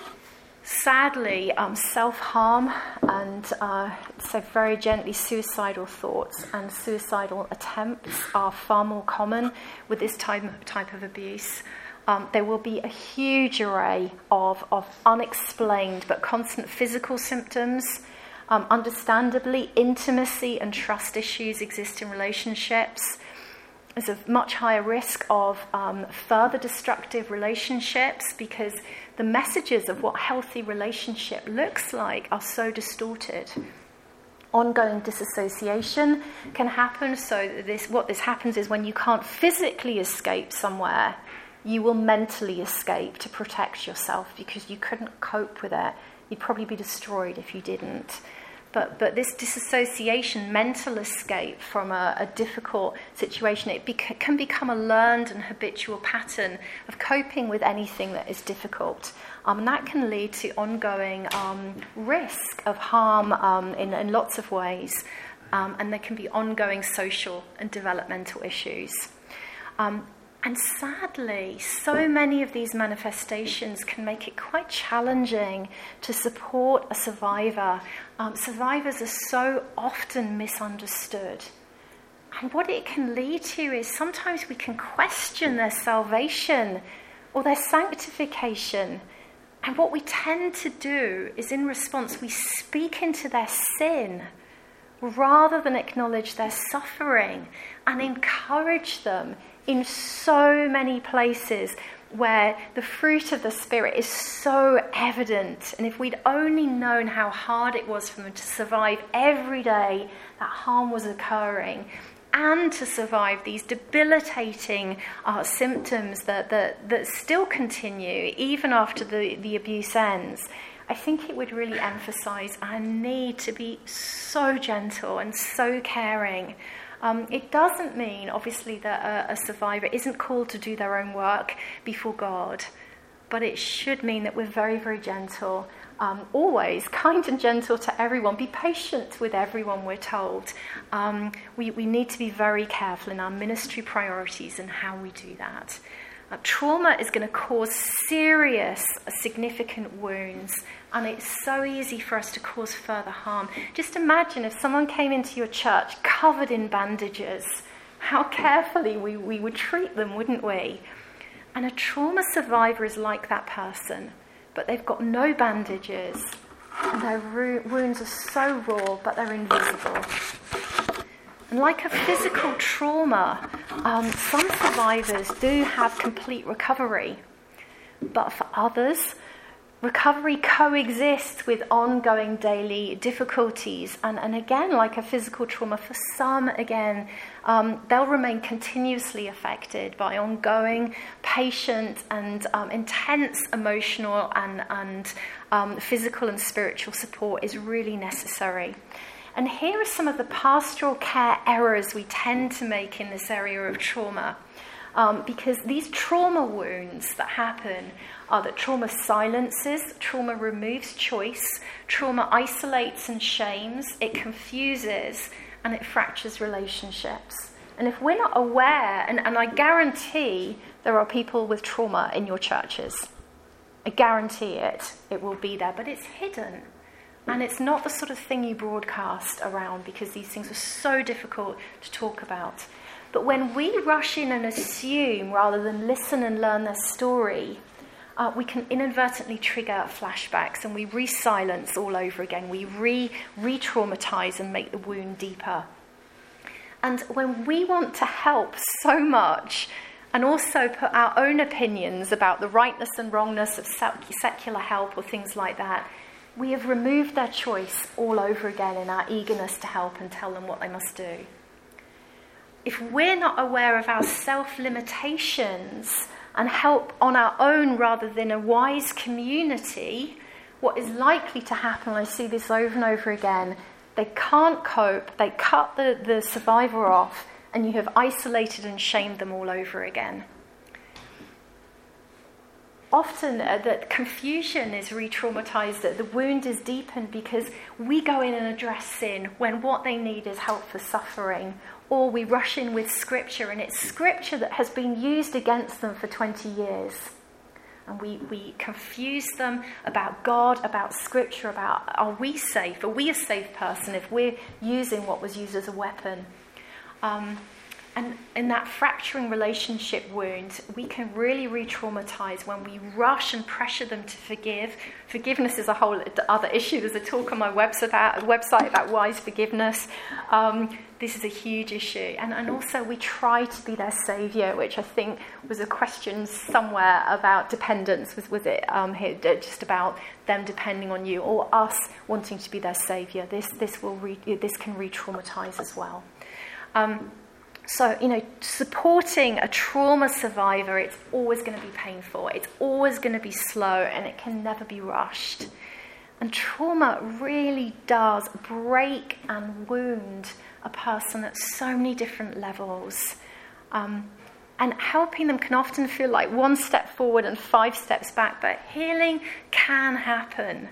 Speaker 1: Sadly, um, self-harm and uh, so very gently suicidal thoughts and suicidal attempts are far more common with this type, type of abuse. Um, there will be a huge array of, of unexplained but constant physical symptoms. Um, understandably, intimacy and trust issues exist in relationships. There's a much higher risk of um, further destructive relationships because the messages of what healthy relationship looks like are so distorted. Ongoing disassociation can happen. So this, what this happens is when you can't physically escape somewhere, you will mentally escape to protect yourself because you couldn't cope with it. You'd probably be destroyed if you didn't. But but this disassociation, mental escape from a, a difficult situation, it bec- can become a learned and habitual pattern of coping with anything that is difficult. Um, and that can lead to ongoing um, risk of harm um, in, in lots of ways. Um, and there can be ongoing social and developmental issues. Um, And sadly, so many of these manifestations can make it quite challenging to support a survivor. Um, survivors are so often misunderstood. And what it can lead to is sometimes we can question their salvation or their sanctification. And what we tend to do is, in response, we speak into their sin rather than acknowledge their suffering and encourage them in so many places where the fruit of the Spirit is so evident. And if we'd only known how hard it was for them to survive every day that harm was occurring, and to survive these debilitating uh, symptoms that, that, that still continue even after the, the abuse ends, I think it would really emphasize our need to be so gentle and so caring. Um, it doesn't mean, obviously, that a, a survivor isn't called to do their own work before God, but it should mean that we're very, very gentle, um, always kind and gentle to everyone. Be patient with everyone, we're told. Um, we, we need to be very careful in our ministry priorities and how we do that. Uh, trauma is going to cause serious, significant wounds, and it's so easy for us to cause further harm. Just imagine if someone came into your church covered in bandages, how carefully we, we would treat them, wouldn't we? And a trauma survivor is like that person, but they've got no bandages, and their ru- wounds are so raw, but they're invisible. And like a physical trauma, um, some survivors do have complete recovery. But for others, recovery coexists with ongoing daily difficulties. And, and again, like a physical trauma, for some, again, um, they'll remain continuously affected by ongoing, patient and um, intense emotional and, and um, physical and spiritual support is really necessary. And here are some of the pastoral care errors we tend to make in this area of trauma. Um, because these trauma wounds that happen are that trauma silences, trauma removes choice, trauma isolates and shames, it confuses, and it fractures relationships. And if we're not aware, and, and I guarantee there are people with trauma in your churches. I guarantee it. It will be there, but it's hidden. And it's not the sort of thing you broadcast around because these things are so difficult to talk about. But when we rush in and assume rather than listen and learn their story, uh, we can inadvertently trigger flashbacks and we re-silence all over again. We re, re-traumatize and make the wound deeper. And when we want to help so much and also put our own opinions about the rightness and wrongness of secular help or things like that, we have removed their choice all over again in our eagerness to help and tell them what they must do. If we're not aware of our self-limitations and help on our own rather than a wise community, what is likely to happen, I see this over and over again, they can't cope, they cut the, the survivor off, and you have isolated and shamed them all over again. Often uh, that confusion is re-traumatized, that the wound is deepened because we go in and address sin when what they need is help for suffering, or we rush in with scripture, and it's scripture that has been used against them for twenty years. And we, we confuse them about God, about scripture, about are we safe? Are we a safe person if we're using what was used as a weapon? Um, And in that fracturing relationship wound, we can really re-traumatize when we rush and pressure them to forgive. Forgiveness is a whole other issue. There's a talk on my website about, website about wise forgiveness. Um, this is a huge issue. And, and also we try to be their saviour, which I think was a question somewhere about dependence. Was, was it um, here, just about them depending on you or us wanting to be their saviour? This, this, will re, this can re-traumatize as well. Um, So, you know, supporting a trauma survivor, it's always going to be painful. It's always going to be slow, and it can never be rushed. And trauma really does break and wound a person at so many different levels. Um, and helping them can often feel like one step forward and five steps back, but healing can happen.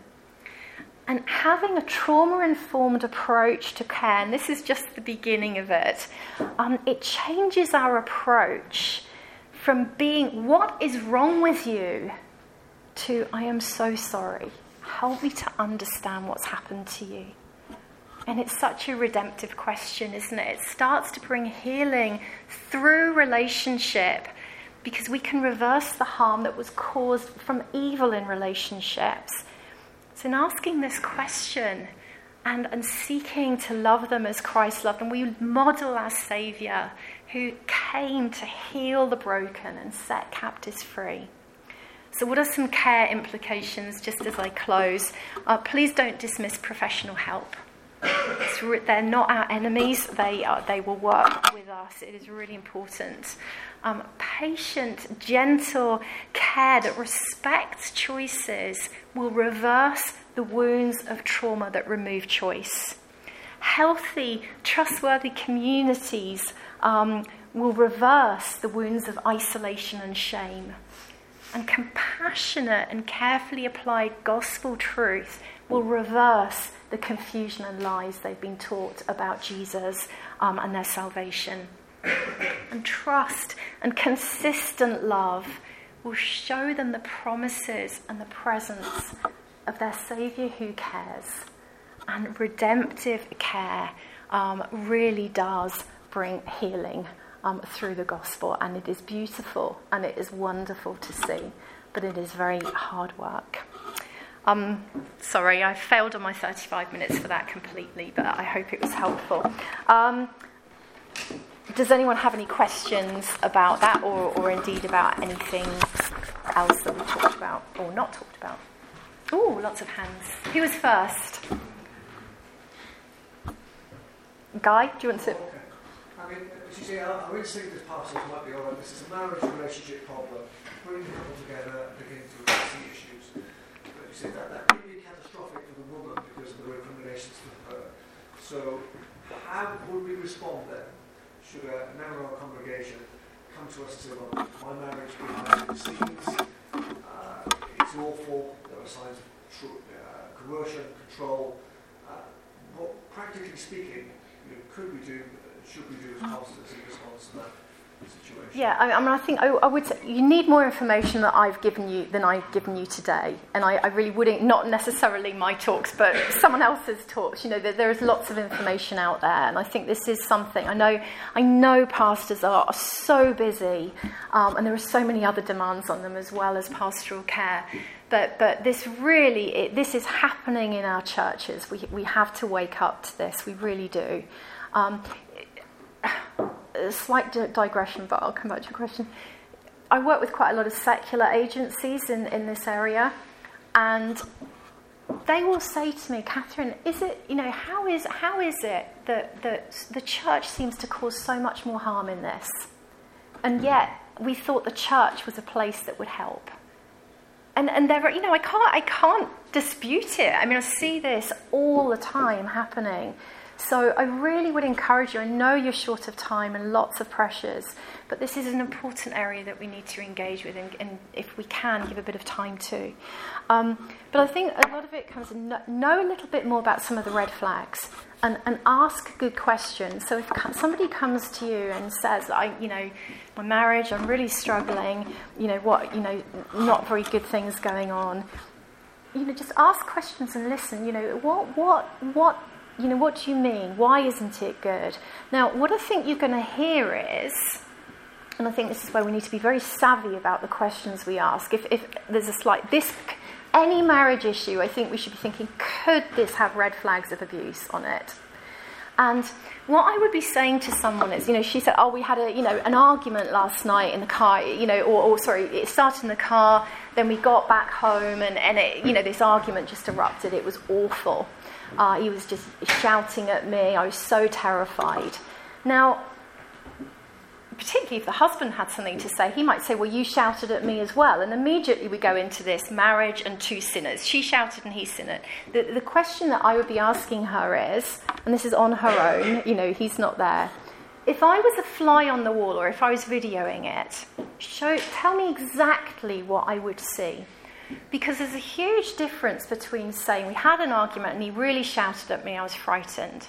Speaker 1: And having a trauma-informed approach to care, and this is just the beginning of it, um, it changes our approach from being, what is wrong with you, to, I am so sorry. Help me to understand what's happened to you. And it's such a redemptive question, isn't it? It starts to bring healing through relationship because we can reverse the harm that was caused from evil in relationships. So in asking this question and, and seeking to love them as Christ loved them, we model our Saviour who came to heal the broken and set captives free. So what are some care implications just as I close? Uh, please don't dismiss professional help. It's re- they're not our enemies. They are, they will work with us. It is really important. Um, patient, gentle care that respects choices will reverse the wounds of trauma that remove choice. Healthy, trustworthy communities um, will reverse the wounds of isolation and shame. And compassionate and carefully applied gospel truth will reverse the confusion and lies they've been taught about Jesus um, and their salvation. And trust and consistent love will show them the promises and the presence of their Saviour who cares. And redemptive care um, really does bring healing um, through the gospel. And it is beautiful and it is wonderful to see, but it is very hard work. Um, sorry, I failed on my thirty-five minutes for that completely, but I hope it was helpful. Um, does anyone have any questions about that, or, or indeed about anything else that we talked about or not talked about? Oh, lots of hands. Who was first? Guy, do you want to...
Speaker 2: Okay. I mean, as you say, I, I would say this pastors might be alright. This is a marriage relationship problem. Bring the couple together and begin to address the issues. But you say that that may be catastrophic for the woman because of the recriminations to her. So, how would we respond then? Should a member of our congregation come to us and say, well, my marriage behind the scenes, uh, it's awful, there are signs of tr- uh, coercion, control. Uh, what, practically speaking, you know, could we do, should we do as pastors in response to that situation?
Speaker 1: Yeah, I, I mean, I think I, I would say you need more information that I've given you than I've given you today. And I, I really wouldn't, not necessarily my talks, but someone else's talks. You know, there, there is lots of information out there. And I think this is something, I know I know pastors are, are so busy, um, and there are so many other demands on them as well as pastoral care. But but this really, it, this is happening in our churches. We we have to wake up to this. We really do. Um, a slight digression, but I'll come back to your question. I work with quite a lot of secular agencies in, in this area, and they will say to me, Catherine, is it, you know, how is how is it that, that the church seems to cause so much more harm in this? And yet we thought the church was a place that would help. And and there are, you know, I can't I can't dispute it. I mean, I see this all the time happening. So I really would encourage you. I know you're short of time and lots of pressures, but this is an important area that we need to engage with, and, and if we can, give a bit of time to. Um, but I think a lot of it comes in, know a little bit more about some of the red flags, and, and ask good questions. So if somebody comes to you and says, I, you know, my marriage, I'm really struggling, you know, what, you know, not very good things going on, you know, just ask questions and listen. You know, what, what, what, you know, what do you mean? Why isn't it good? Now, what I think you're going to hear is, and I think this is where we need to be very savvy about the questions we ask. If, if there's a slight, this, any marriage issue, I think we should be thinking, could this have red flags of abuse on it? And what I would be saying to someone is, you know, she said, oh, we had a, you know, an argument last night in the car, you know, or, or sorry, it started in the car, then we got back home, and, and it, you know, this argument just erupted. It was awful. Uh, he was just shouting at me. I was so terrified. Now, particularly if the husband had something to say, he might say, well, you shouted at me as well. And immediately we go into this marriage and two sinners. She shouted and he sinned. The, the question that I would be asking her is, and this is on her own, you know, he's not there. If I was a fly on the wall, or if I was videoing it, show, tell me exactly what I would see. Because there's a huge difference between saying we had an argument and he really shouted at me, I was frightened.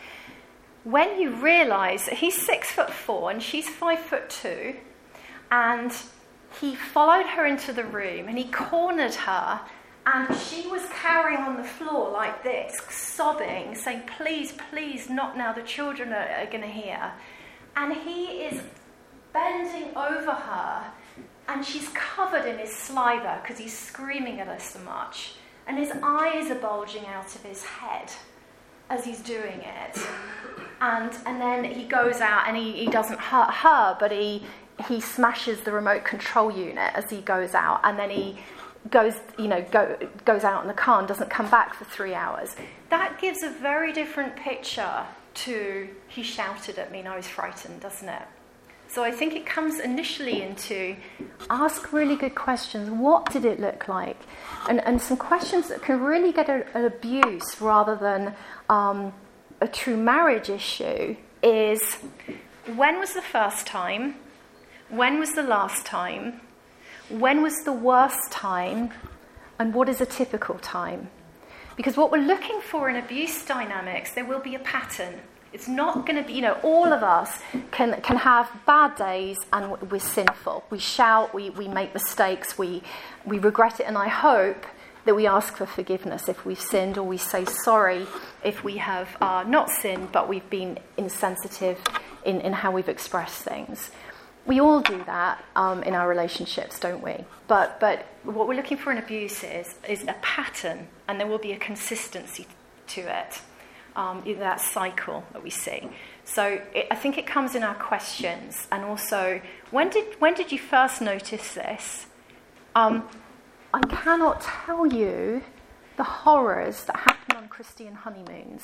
Speaker 1: When you realise that he's six foot four and she's five foot two, and he followed her into the room and he cornered her, and she was carrying on the floor like this, sobbing, saying, please, please, not now, the children are, are going to hear. And he is bending over her, and she's covered in his saliva because he's screaming at her so much. And his eyes are bulging out of his head as he's doing it. And and then he goes out and he, he doesn't hurt her, but he he smashes the remote control unit as he goes out. And then he goes, you know, go, goes out in the car and doesn't come back for three hours. That gives a very different picture to he shouted at me and I was frightened, doesn't it? So I think it comes initially into ask really good questions. What did it look like? And and some questions that can really get a, an abuse rather than um, a true marriage issue is, when was the first time? When was the last time? When was the worst time? And what is a typical time? Because what we're looking for in abuse dynamics, there will be a pattern. It's not going to be, you know, all of us can can have bad days and we're sinful. We shout, we, we make mistakes, we we regret it. And I hope that we ask for forgiveness if we've sinned, or we say sorry if we have uh, not sinned, but we've been insensitive in, in how we've expressed things. We all do that um, in our relationships, don't we? But but what we're looking for in abuse is, is a pattern, and there will be a consistency to it. Um, that cycle that we see. So it, I think it comes in our questions, and also, when did when did you first notice this? Um, I cannot tell you the horrors that happen on Christian honeymoons.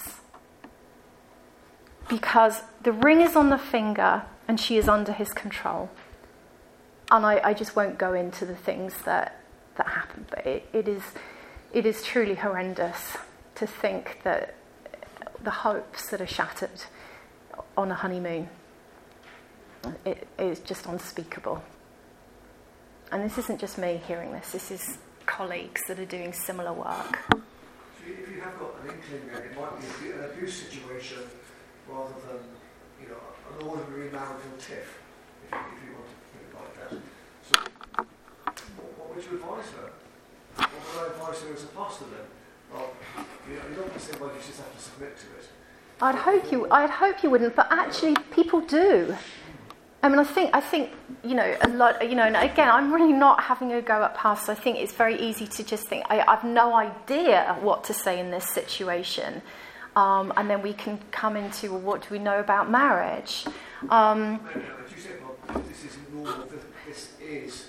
Speaker 1: Because the ring is on the finger and she is under his control. And I, I just won't go into the things that, that happen, but it, it is it is truly horrendous to think that the hopes that are shattered on a honeymoon, it is just unspeakable. And this isn't just me hearing this, this is colleagues that are doing similar work.
Speaker 2: So if you have got an inkling that it might be an abuse situation rather than, you know, an ordinary marital tiff, if you, if you want to put it like that. So what, what would you advise her? What would I advise her as a pastor then? Well, you know, you don't want to say, well, you just have to submit to it.
Speaker 1: I'd hope you I'd hope you wouldn't, but actually people do. I mean, I think, I think, you know, a lot, you know, and again, I'm really not having a go at pastors. I think it's very easy to just think, I, I've no idea what to say in this situation. Um, and then we can come into, well, what do we know about marriage? Um,
Speaker 2: no, no, as you said, well, this is normal, this is...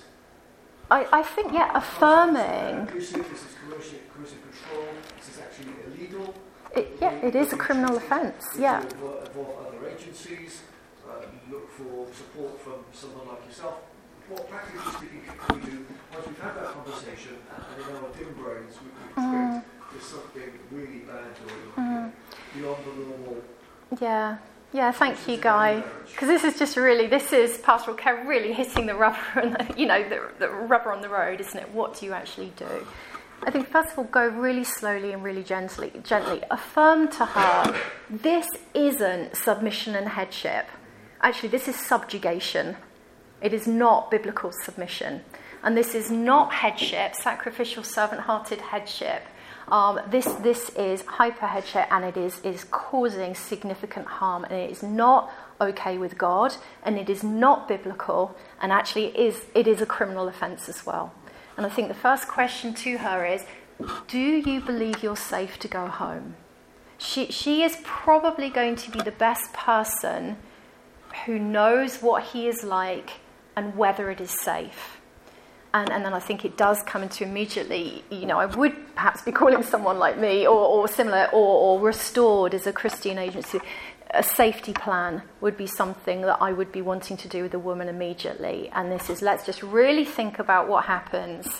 Speaker 1: I, I think, yeah, affirming...
Speaker 2: Abusive, this is coercive, coercive control, this is actually illegal.
Speaker 1: It, yeah, it is a criminal offence, yeah.
Speaker 2: Involve, involve other agencies. Uh, look for support from someone like yourself. What, practically speaking, can we do once we've had that conversation and in our dim brains we, we expect mm. there's something really bad going on mm. beyond the normal?
Speaker 1: Yeah, yeah. Thank you, Guy. Because this is just really, this is pastoral care really hitting the rubber, and the, you know, the, the rubber on the road, isn't it? What do you actually do? I think first of all, go really slowly and really gently. Gently affirm to her, this isn't submission and headship. Actually, this is subjugation. It is not biblical submission. And this is not headship, sacrificial, servant-hearted headship. Um, this this is hyper-headship, and it is, is causing significant harm. And it is not okay with God, and it is not biblical, and actually it is, it is a criminal offence as well. And I think the first question to her is, do you believe you're safe to go home? She She is probably going to be the best person who knows what he is like and whether it is safe. And, and then I think it does come into immediately, you know, I would perhaps be calling someone like me or, or similar, or, or Restored as a Christian agency. A safety plan would be something that I would be wanting to do with a woman immediately. And this is, let's just really think about what happens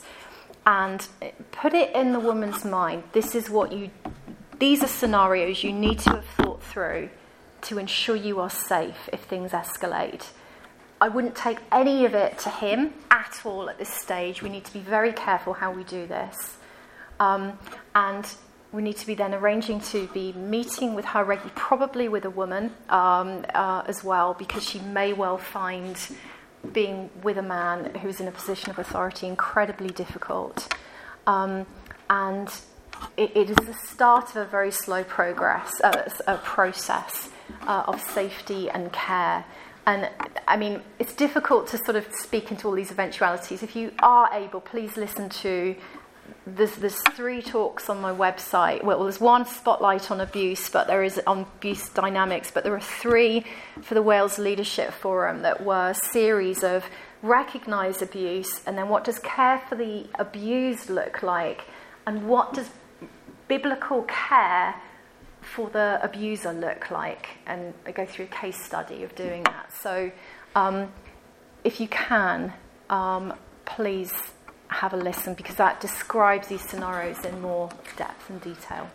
Speaker 1: and put it in the woman's mind. This is what you, these are scenarios you need to have thought through to ensure you are safe if things escalate. I wouldn't take any of it to him at all at this stage. We need to be very careful how we do this. Um, and we need to be then arranging to be meeting with her regularly, probably with a woman um, uh, as well, because she may well find being with a man who's in a position of authority incredibly difficult. Um, and it, it is the start of a very slow progress, uh, a process uh, of safety and care. And I mean, it's difficult to sort of speak into all these eventualities. If you are able, please listen to, there's, there's three talks on my website. Well, there's one spotlight on abuse, but there is on abuse dynamics, but there are three for the Wales Leadership Forum that were a series of recognise abuse, and then what does care for the abused look like, and what does biblical care for the abuser look like, and I go through a case study of doing that. So um, if you can, um, please have a listen, because that describes these scenarios in more depth and detail.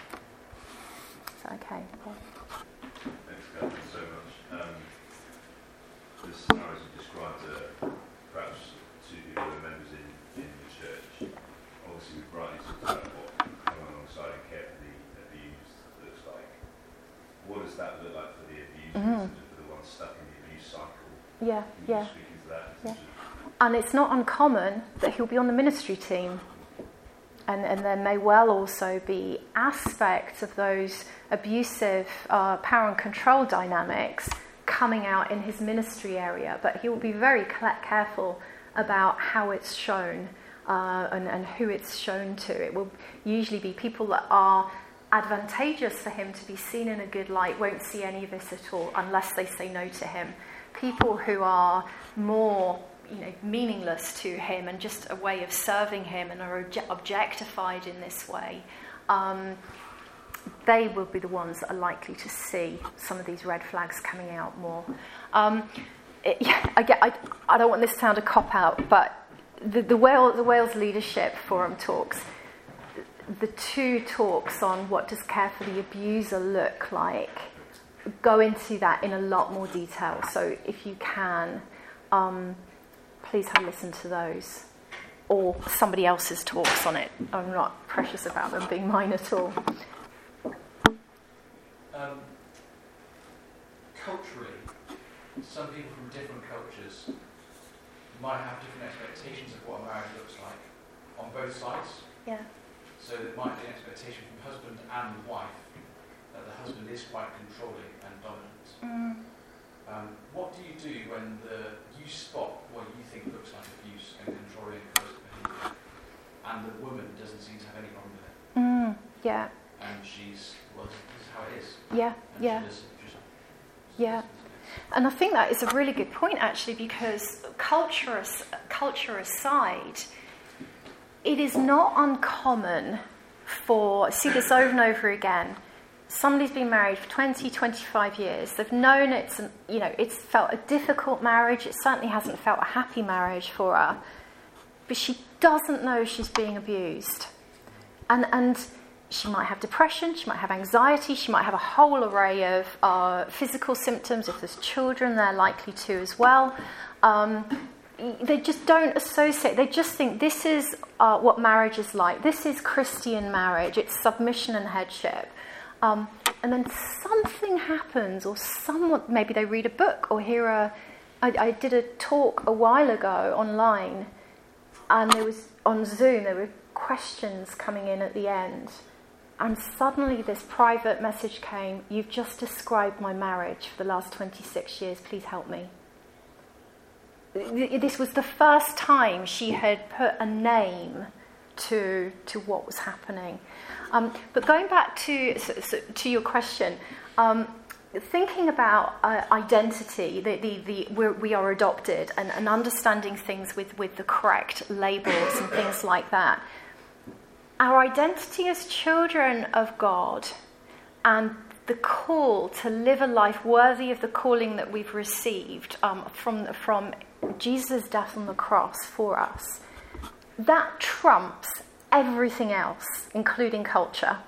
Speaker 1: Is that okay? Paul?
Speaker 3: Thanks, Catherine, so much. Um, the scenarios you described are perhaps to the members in, in the church. Obviously, we've rightly talked about what coming alongside and care for the abused looks like. What does that look like for the abusers, mm-hmm. and for the ones stuck in the abuse cycle?
Speaker 1: Yeah,
Speaker 3: Can
Speaker 1: yeah.
Speaker 3: you speak into that?
Speaker 1: Yeah. And it's not uncommon that he'll be on the ministry team. And, and there may well also be aspects of those abusive uh, power and control dynamics coming out in his ministry area. But he will be very careful about how it's shown uh, and, and who it's shown to. It will usually be people that are advantageous for him to be seen in a good light, won't see any of this at all unless they say no to him. People who are more, you know, meaningless to him and just a way of serving him and are obje- objectified in this way, um, they will be the ones that are likely to see some of these red flags coming out more. Um, it, yeah, I, get, I, I don't want this to sound a cop-out, but the, the, Wales, the Wales Leadership Forum talks, the two talks on what does care for the abuser look like, go into that in a lot more detail. So if you can, um, please have a listen to those. Or somebody else's talks on it. I'm not precious about them being mine at all.
Speaker 4: Um, culturally, some people from different cultures might have different expectations of what a marriage looks like on both sides.
Speaker 1: Yeah.
Speaker 4: So there might be an expectation from husband and wife that the husband is quite controlling and dominant.
Speaker 1: Mm.
Speaker 4: Um, what do you do when the you spot what you think looks like abuse and controlling behaviour, and the woman doesn't seem to have any problem with it?
Speaker 1: Mm. Yeah.
Speaker 4: And she's, well, this is how it is.
Speaker 1: Yeah.
Speaker 4: And
Speaker 1: Yeah.
Speaker 4: She just, just,
Speaker 1: Yeah. And I think that is a really good point, actually, because culture, culture aside, it is not uncommon for, I see this over and over again, somebody's been married for twenty, twenty-five years, they've known it's, you know, it's felt a difficult marriage, it certainly hasn't felt a happy marriage for her, but she doesn't know she's being abused. And, and she might have depression, she might have anxiety, she might have a whole array of uh, physical symptoms. If there's children, they're likely to as well. Um, they just don't associate, they just think this is uh, what marriage is like. This is Christian marriage, it's submission and headship. Um, and then something happens, or someone, maybe they read a book or hear a, I, I did a talk a while ago online, and there was, on Zoom, there were questions coming in at the end. And suddenly this private message came, you've just described my marriage for the last twenty-six years, please help me. This was the first time she had put a name to to what was happening. Um, but going back to so, so, to your question, um, thinking about uh, identity, the, the, the, we're, we are adopted, and, and understanding things with, with the correct labels and things like that. Our identity as children of God and the call to live a life worthy of the calling that we've received um, from, from Jesus' death on the cross for us, that trumps everything else, including culture.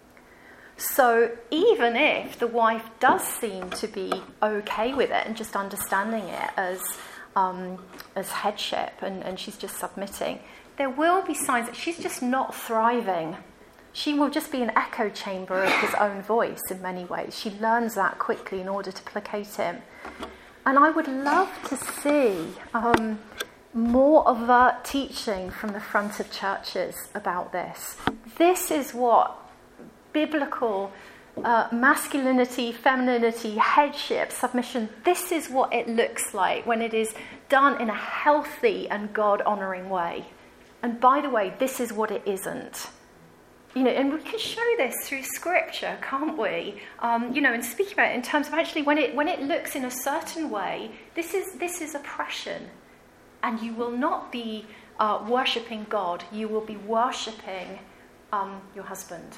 Speaker 1: So even if the wife does seem to be okay with it and just understanding it as um, as headship and, and she's just submitting, there will be signs that she's just not thriving. She will just be an echo chamber of his own voice in many ways. She learns that quickly in order to placate him. And I would love to see um, more overt teaching from the front of churches about this. This is what biblical uh, masculinity, femininity, headship, submission, this is what it looks like when it is done in a healthy and God-honouring way. And by the way, this is what it isn't. You know, and we can show this through Scripture, can't we? Um, you know, and speaking about it in terms of actually when it when it looks in a certain way, this is this is oppression, and you will not be uh, worshipping God. You will be worshipping um, your husband.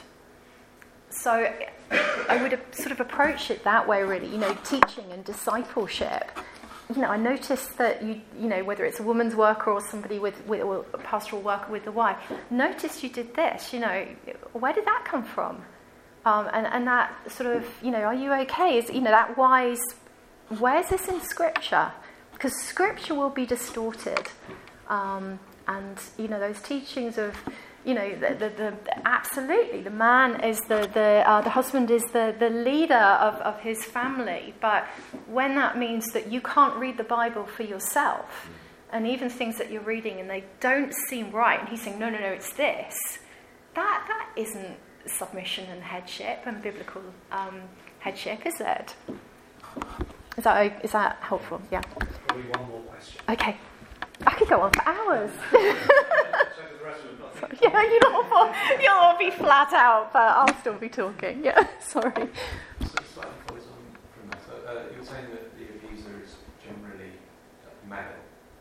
Speaker 1: So I would sort of approach it that way, really. You know, teaching and discipleship. You know, I noticed that you, you know, whether it's a woman's worker or somebody with, with or a pastoral worker with the wife, notice you did this. You know, where did that come from? Um, and and that sort of, you know, are you okay? Is, you know, that wise. Where's this in Scripture? Because Scripture will be distorted, um, and you know those teachings of. You know, the, the, the, absolutely, the man is the, the, uh, the husband is the, the leader of, of his family. But when that means that you can't read the Bible for yourself, and even things that you're reading and they don't seem right, and he's saying, no, no, no, it's this, that that isn't submission and headship and biblical um, headship, is it? Is that, is that helpful? Yeah.
Speaker 2: Probably one more question.
Speaker 1: Okay. I could go on for hours.
Speaker 2: So for the rest of them, I think.
Speaker 1: Yeah, you don't want, you'll all be flat out, but I'll still be talking. Yeah, sorry.
Speaker 5: So slightly follows on from that. So, uh, you're saying that the abuser is generally male.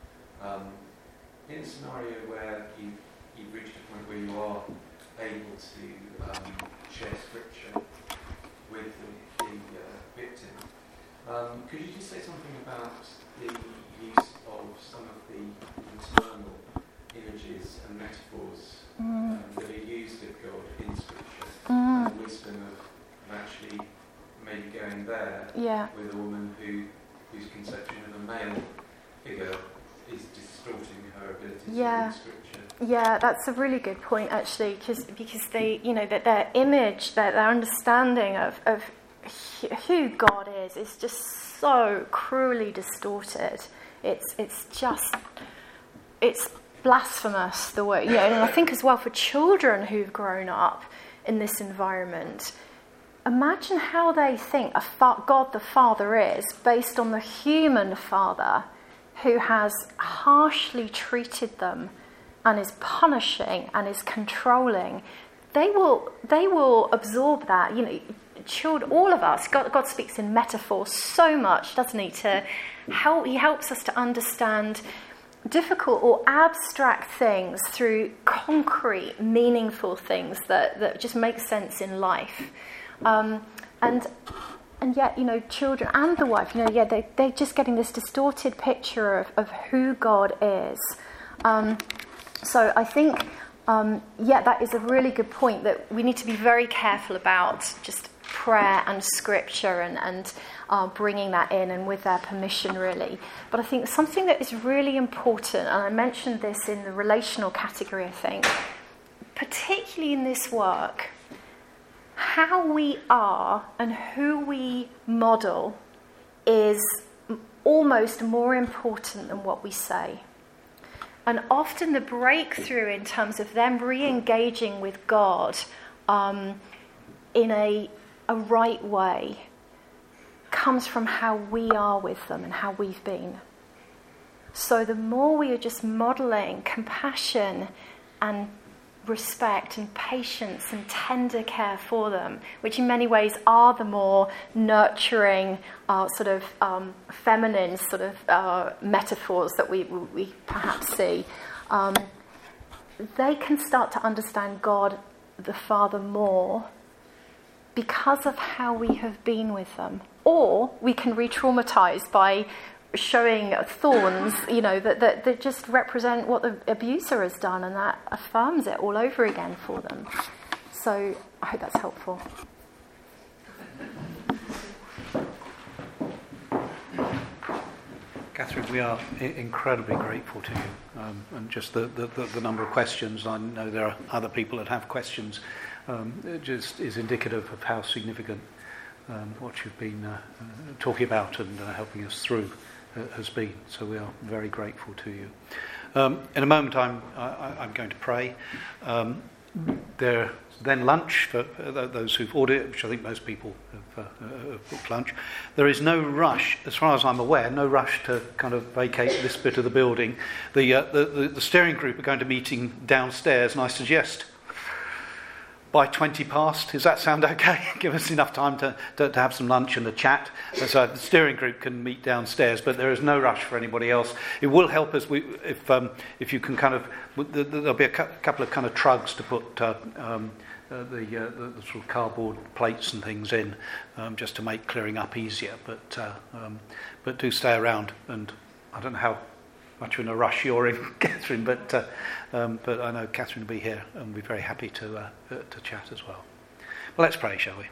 Speaker 5: Um, in a scenario where you, you've reached a point where you are able to um, share scripture with the, the uh, victim, um, could you just say something about the use of some of the internal images and metaphors
Speaker 1: Mm.
Speaker 5: um, that are used of God in scripture,
Speaker 1: Mm.
Speaker 5: and the wisdom of, of actually maybe going there
Speaker 1: Yeah.
Speaker 5: with a woman who whose conception of a male figure is distorting her ability to
Speaker 1: Yeah.
Speaker 5: read scripture?
Speaker 1: Yeah, that's a really good point, actually, cause, because they, you know, that their image, their, their understanding of, of who God is, is just so cruelly distorted. It's it's just it's blasphemous the way, you know. And I think as well for children who've grown up in this environment, imagine how they think a fa- God the Father is based on the human father who has harshly treated them and is punishing and is controlling. They will they will absorb that. You know, children, all of us. God, God speaks in metaphor so much, doesn't he? To help, he helps us to understand difficult or abstract things through concrete, meaningful things that, that just make sense in life. Um, and and yet, you know, children and the wife, you know, yeah, they, they're just getting this distorted picture of, of who God is. Um, so I think, um, yeah, that is a really good point, that we need to be very careful about just prayer and scripture and, and uh, bringing that in, and with their permission, really. But I think something that is really important, and I mentioned this in the relational category, I think, particularly in this work, how we are and who we model is almost more important than what we say. And often the breakthrough in terms of them re-engaging with God um, in a, a right way comes from how we are with them and how we've been. So the more we are just modelling compassion and respect and patience and tender care for them, which in many ways are the more nurturing, uh, sort of um, feminine sort of uh, metaphors that we, we perhaps see, um, they can start to understand God the Father more because of how we have been with them. Or we can re-traumatise by showing thorns, you know, that, that, that just represent what the abuser has done, and that affirms it all over again for them. So I hope that's helpful.
Speaker 6: Catherine, we are I- incredibly grateful to you, um, and just the, the, the number of questions. I know there are other people that have questions. Um, it just is indicative of how significant um, what you've been uh, uh, talking about and uh, helping us through has been. So we are very grateful to you. Um, in a moment, I'm I, I'm going to pray. Um, there then lunch for uh, those who've ordered it, which I think most people have, uh, have booked lunch. There is no rush, as far as I'm aware, no rush to kind of vacate this bit of the building. The uh, the, the, the steering group are going to meeting downstairs, and I suggest by twenty past, does that sound okay? Give us enough time to, to, to have some lunch and a chat. So the steering group can meet downstairs, but there is no rush for anybody else. It will help us we, if um, if you can kind of, there'll be a cu- couple of kind of trugs to put uh, um, uh, the, uh, the, the sort of cardboard plates and things in, um, just to make clearing up easier. But uh, um, but do stay around, and I don't know how much in a rush you're in, Catherine, but uh, um, but I know Catherine will be here and will be very happy to uh, uh, to chat as well. Well, let's pray, shall we?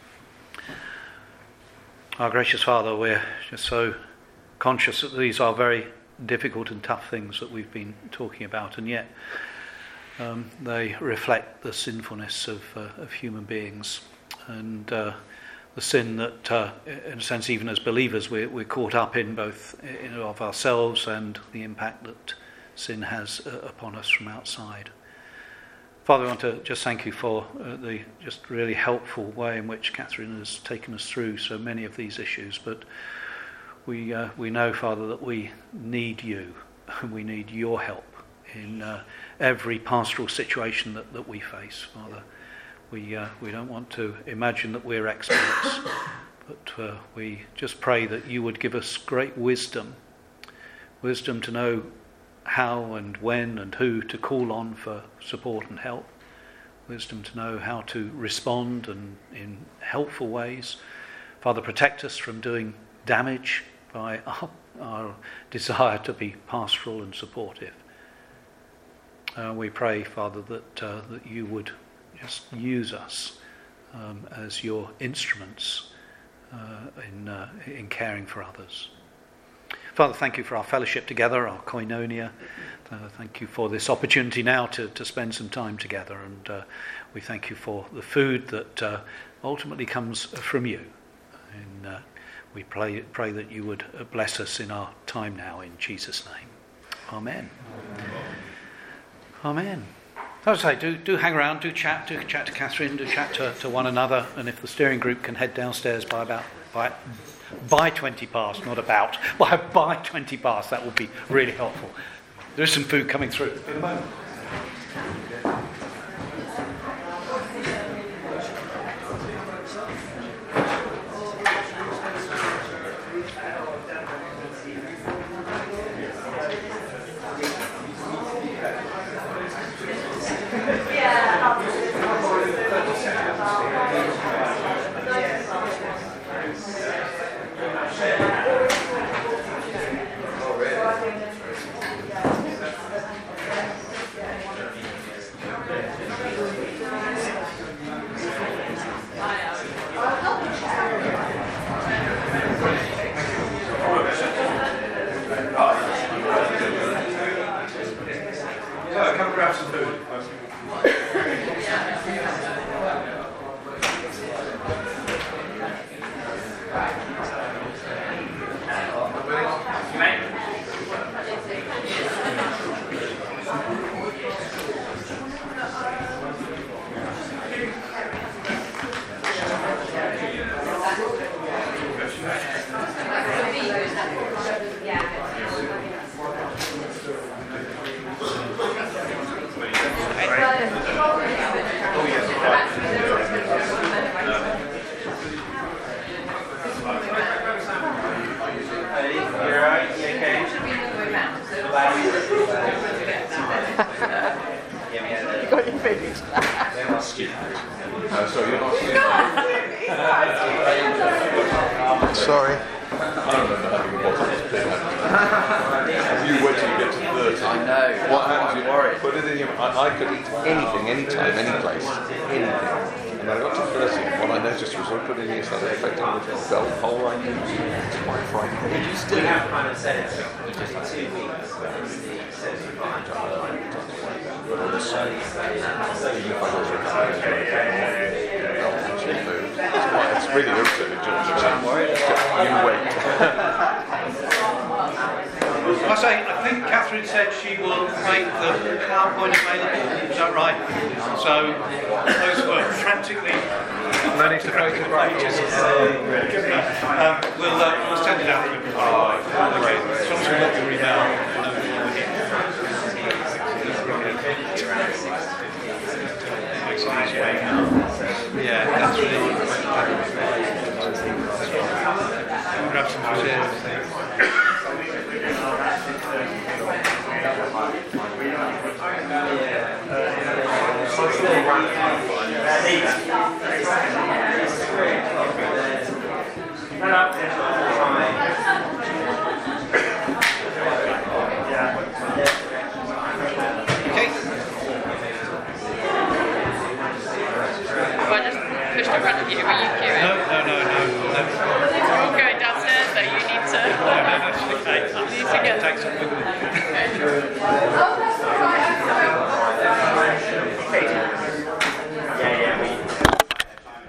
Speaker 6: Our gracious Father, we're just so conscious that these are very difficult and tough things that we've been talking about, and yet um, they reflect the sinfulness of, uh, of human beings, and uh, the sin that, uh, in a sense, even as believers, we're, we're caught up in, both in of ourselves and the impact that sin has uh, upon us from outside. Father, I want to just thank you for uh, the just really helpful way in which Catherine has taken us through so many of these issues. But we uh, we know, Father, that we need you, and we need your help in uh, every pastoral situation that, that we face, Father. We uh, we don't want to imagine that we're experts, but uh, we just pray that you would give us great wisdom, wisdom to know how and when and who to call on for support and help, wisdom to know how to respond and in helpful ways. Father, protect us from doing damage by our, our desire to be pastoral and supportive. Uh, we pray, Father, that uh, that you would just use us um, as your instruments uh, in uh, in caring for others. Father, thank you for our fellowship together, our koinonia. Uh, thank you for this opportunity now to, to spend some time together, and uh, we thank you for the food that uh, ultimately comes from you. And uh, we pray, pray that you would bless us in our time now, in Jesus' name. Amen. Amen. As I say, do, do hang around, do chat, do chat to Catherine, do chat to, to one another, and if the steering group can head downstairs by about by by twenty past, not about, by by twenty past, that would be really helpful. There is some food coming through in a moment.
Speaker 7: Sorry.
Speaker 8: You wait till you get to thirty. I know. What happens? You worry. Put it in your. I, I could eat anything, anytime, any place, anything. And I got to thirty, and what I noticed was I put in here started affecting the belt hole I use. It's quite frightening. You still have kind of said it for just like two weeks. But also, even if I was it's really irritating. You wait.
Speaker 6: I say, I think Catherine said she will make the PowerPoint available. Is that right? So those who are frantically learning to photograph pages, um, we'll uh, we'll send it out to you. Okay. As long as we got your email. Yeah, that's really. Grab some chairs.
Speaker 9: You, were you queuing?
Speaker 6: No, no, no, no, no.
Speaker 9: We're all going downstairs, so you need to.
Speaker 6: No, no, that's okay.
Speaker 9: You need to get.
Speaker 6: Take some with me.
Speaker 9: Okay.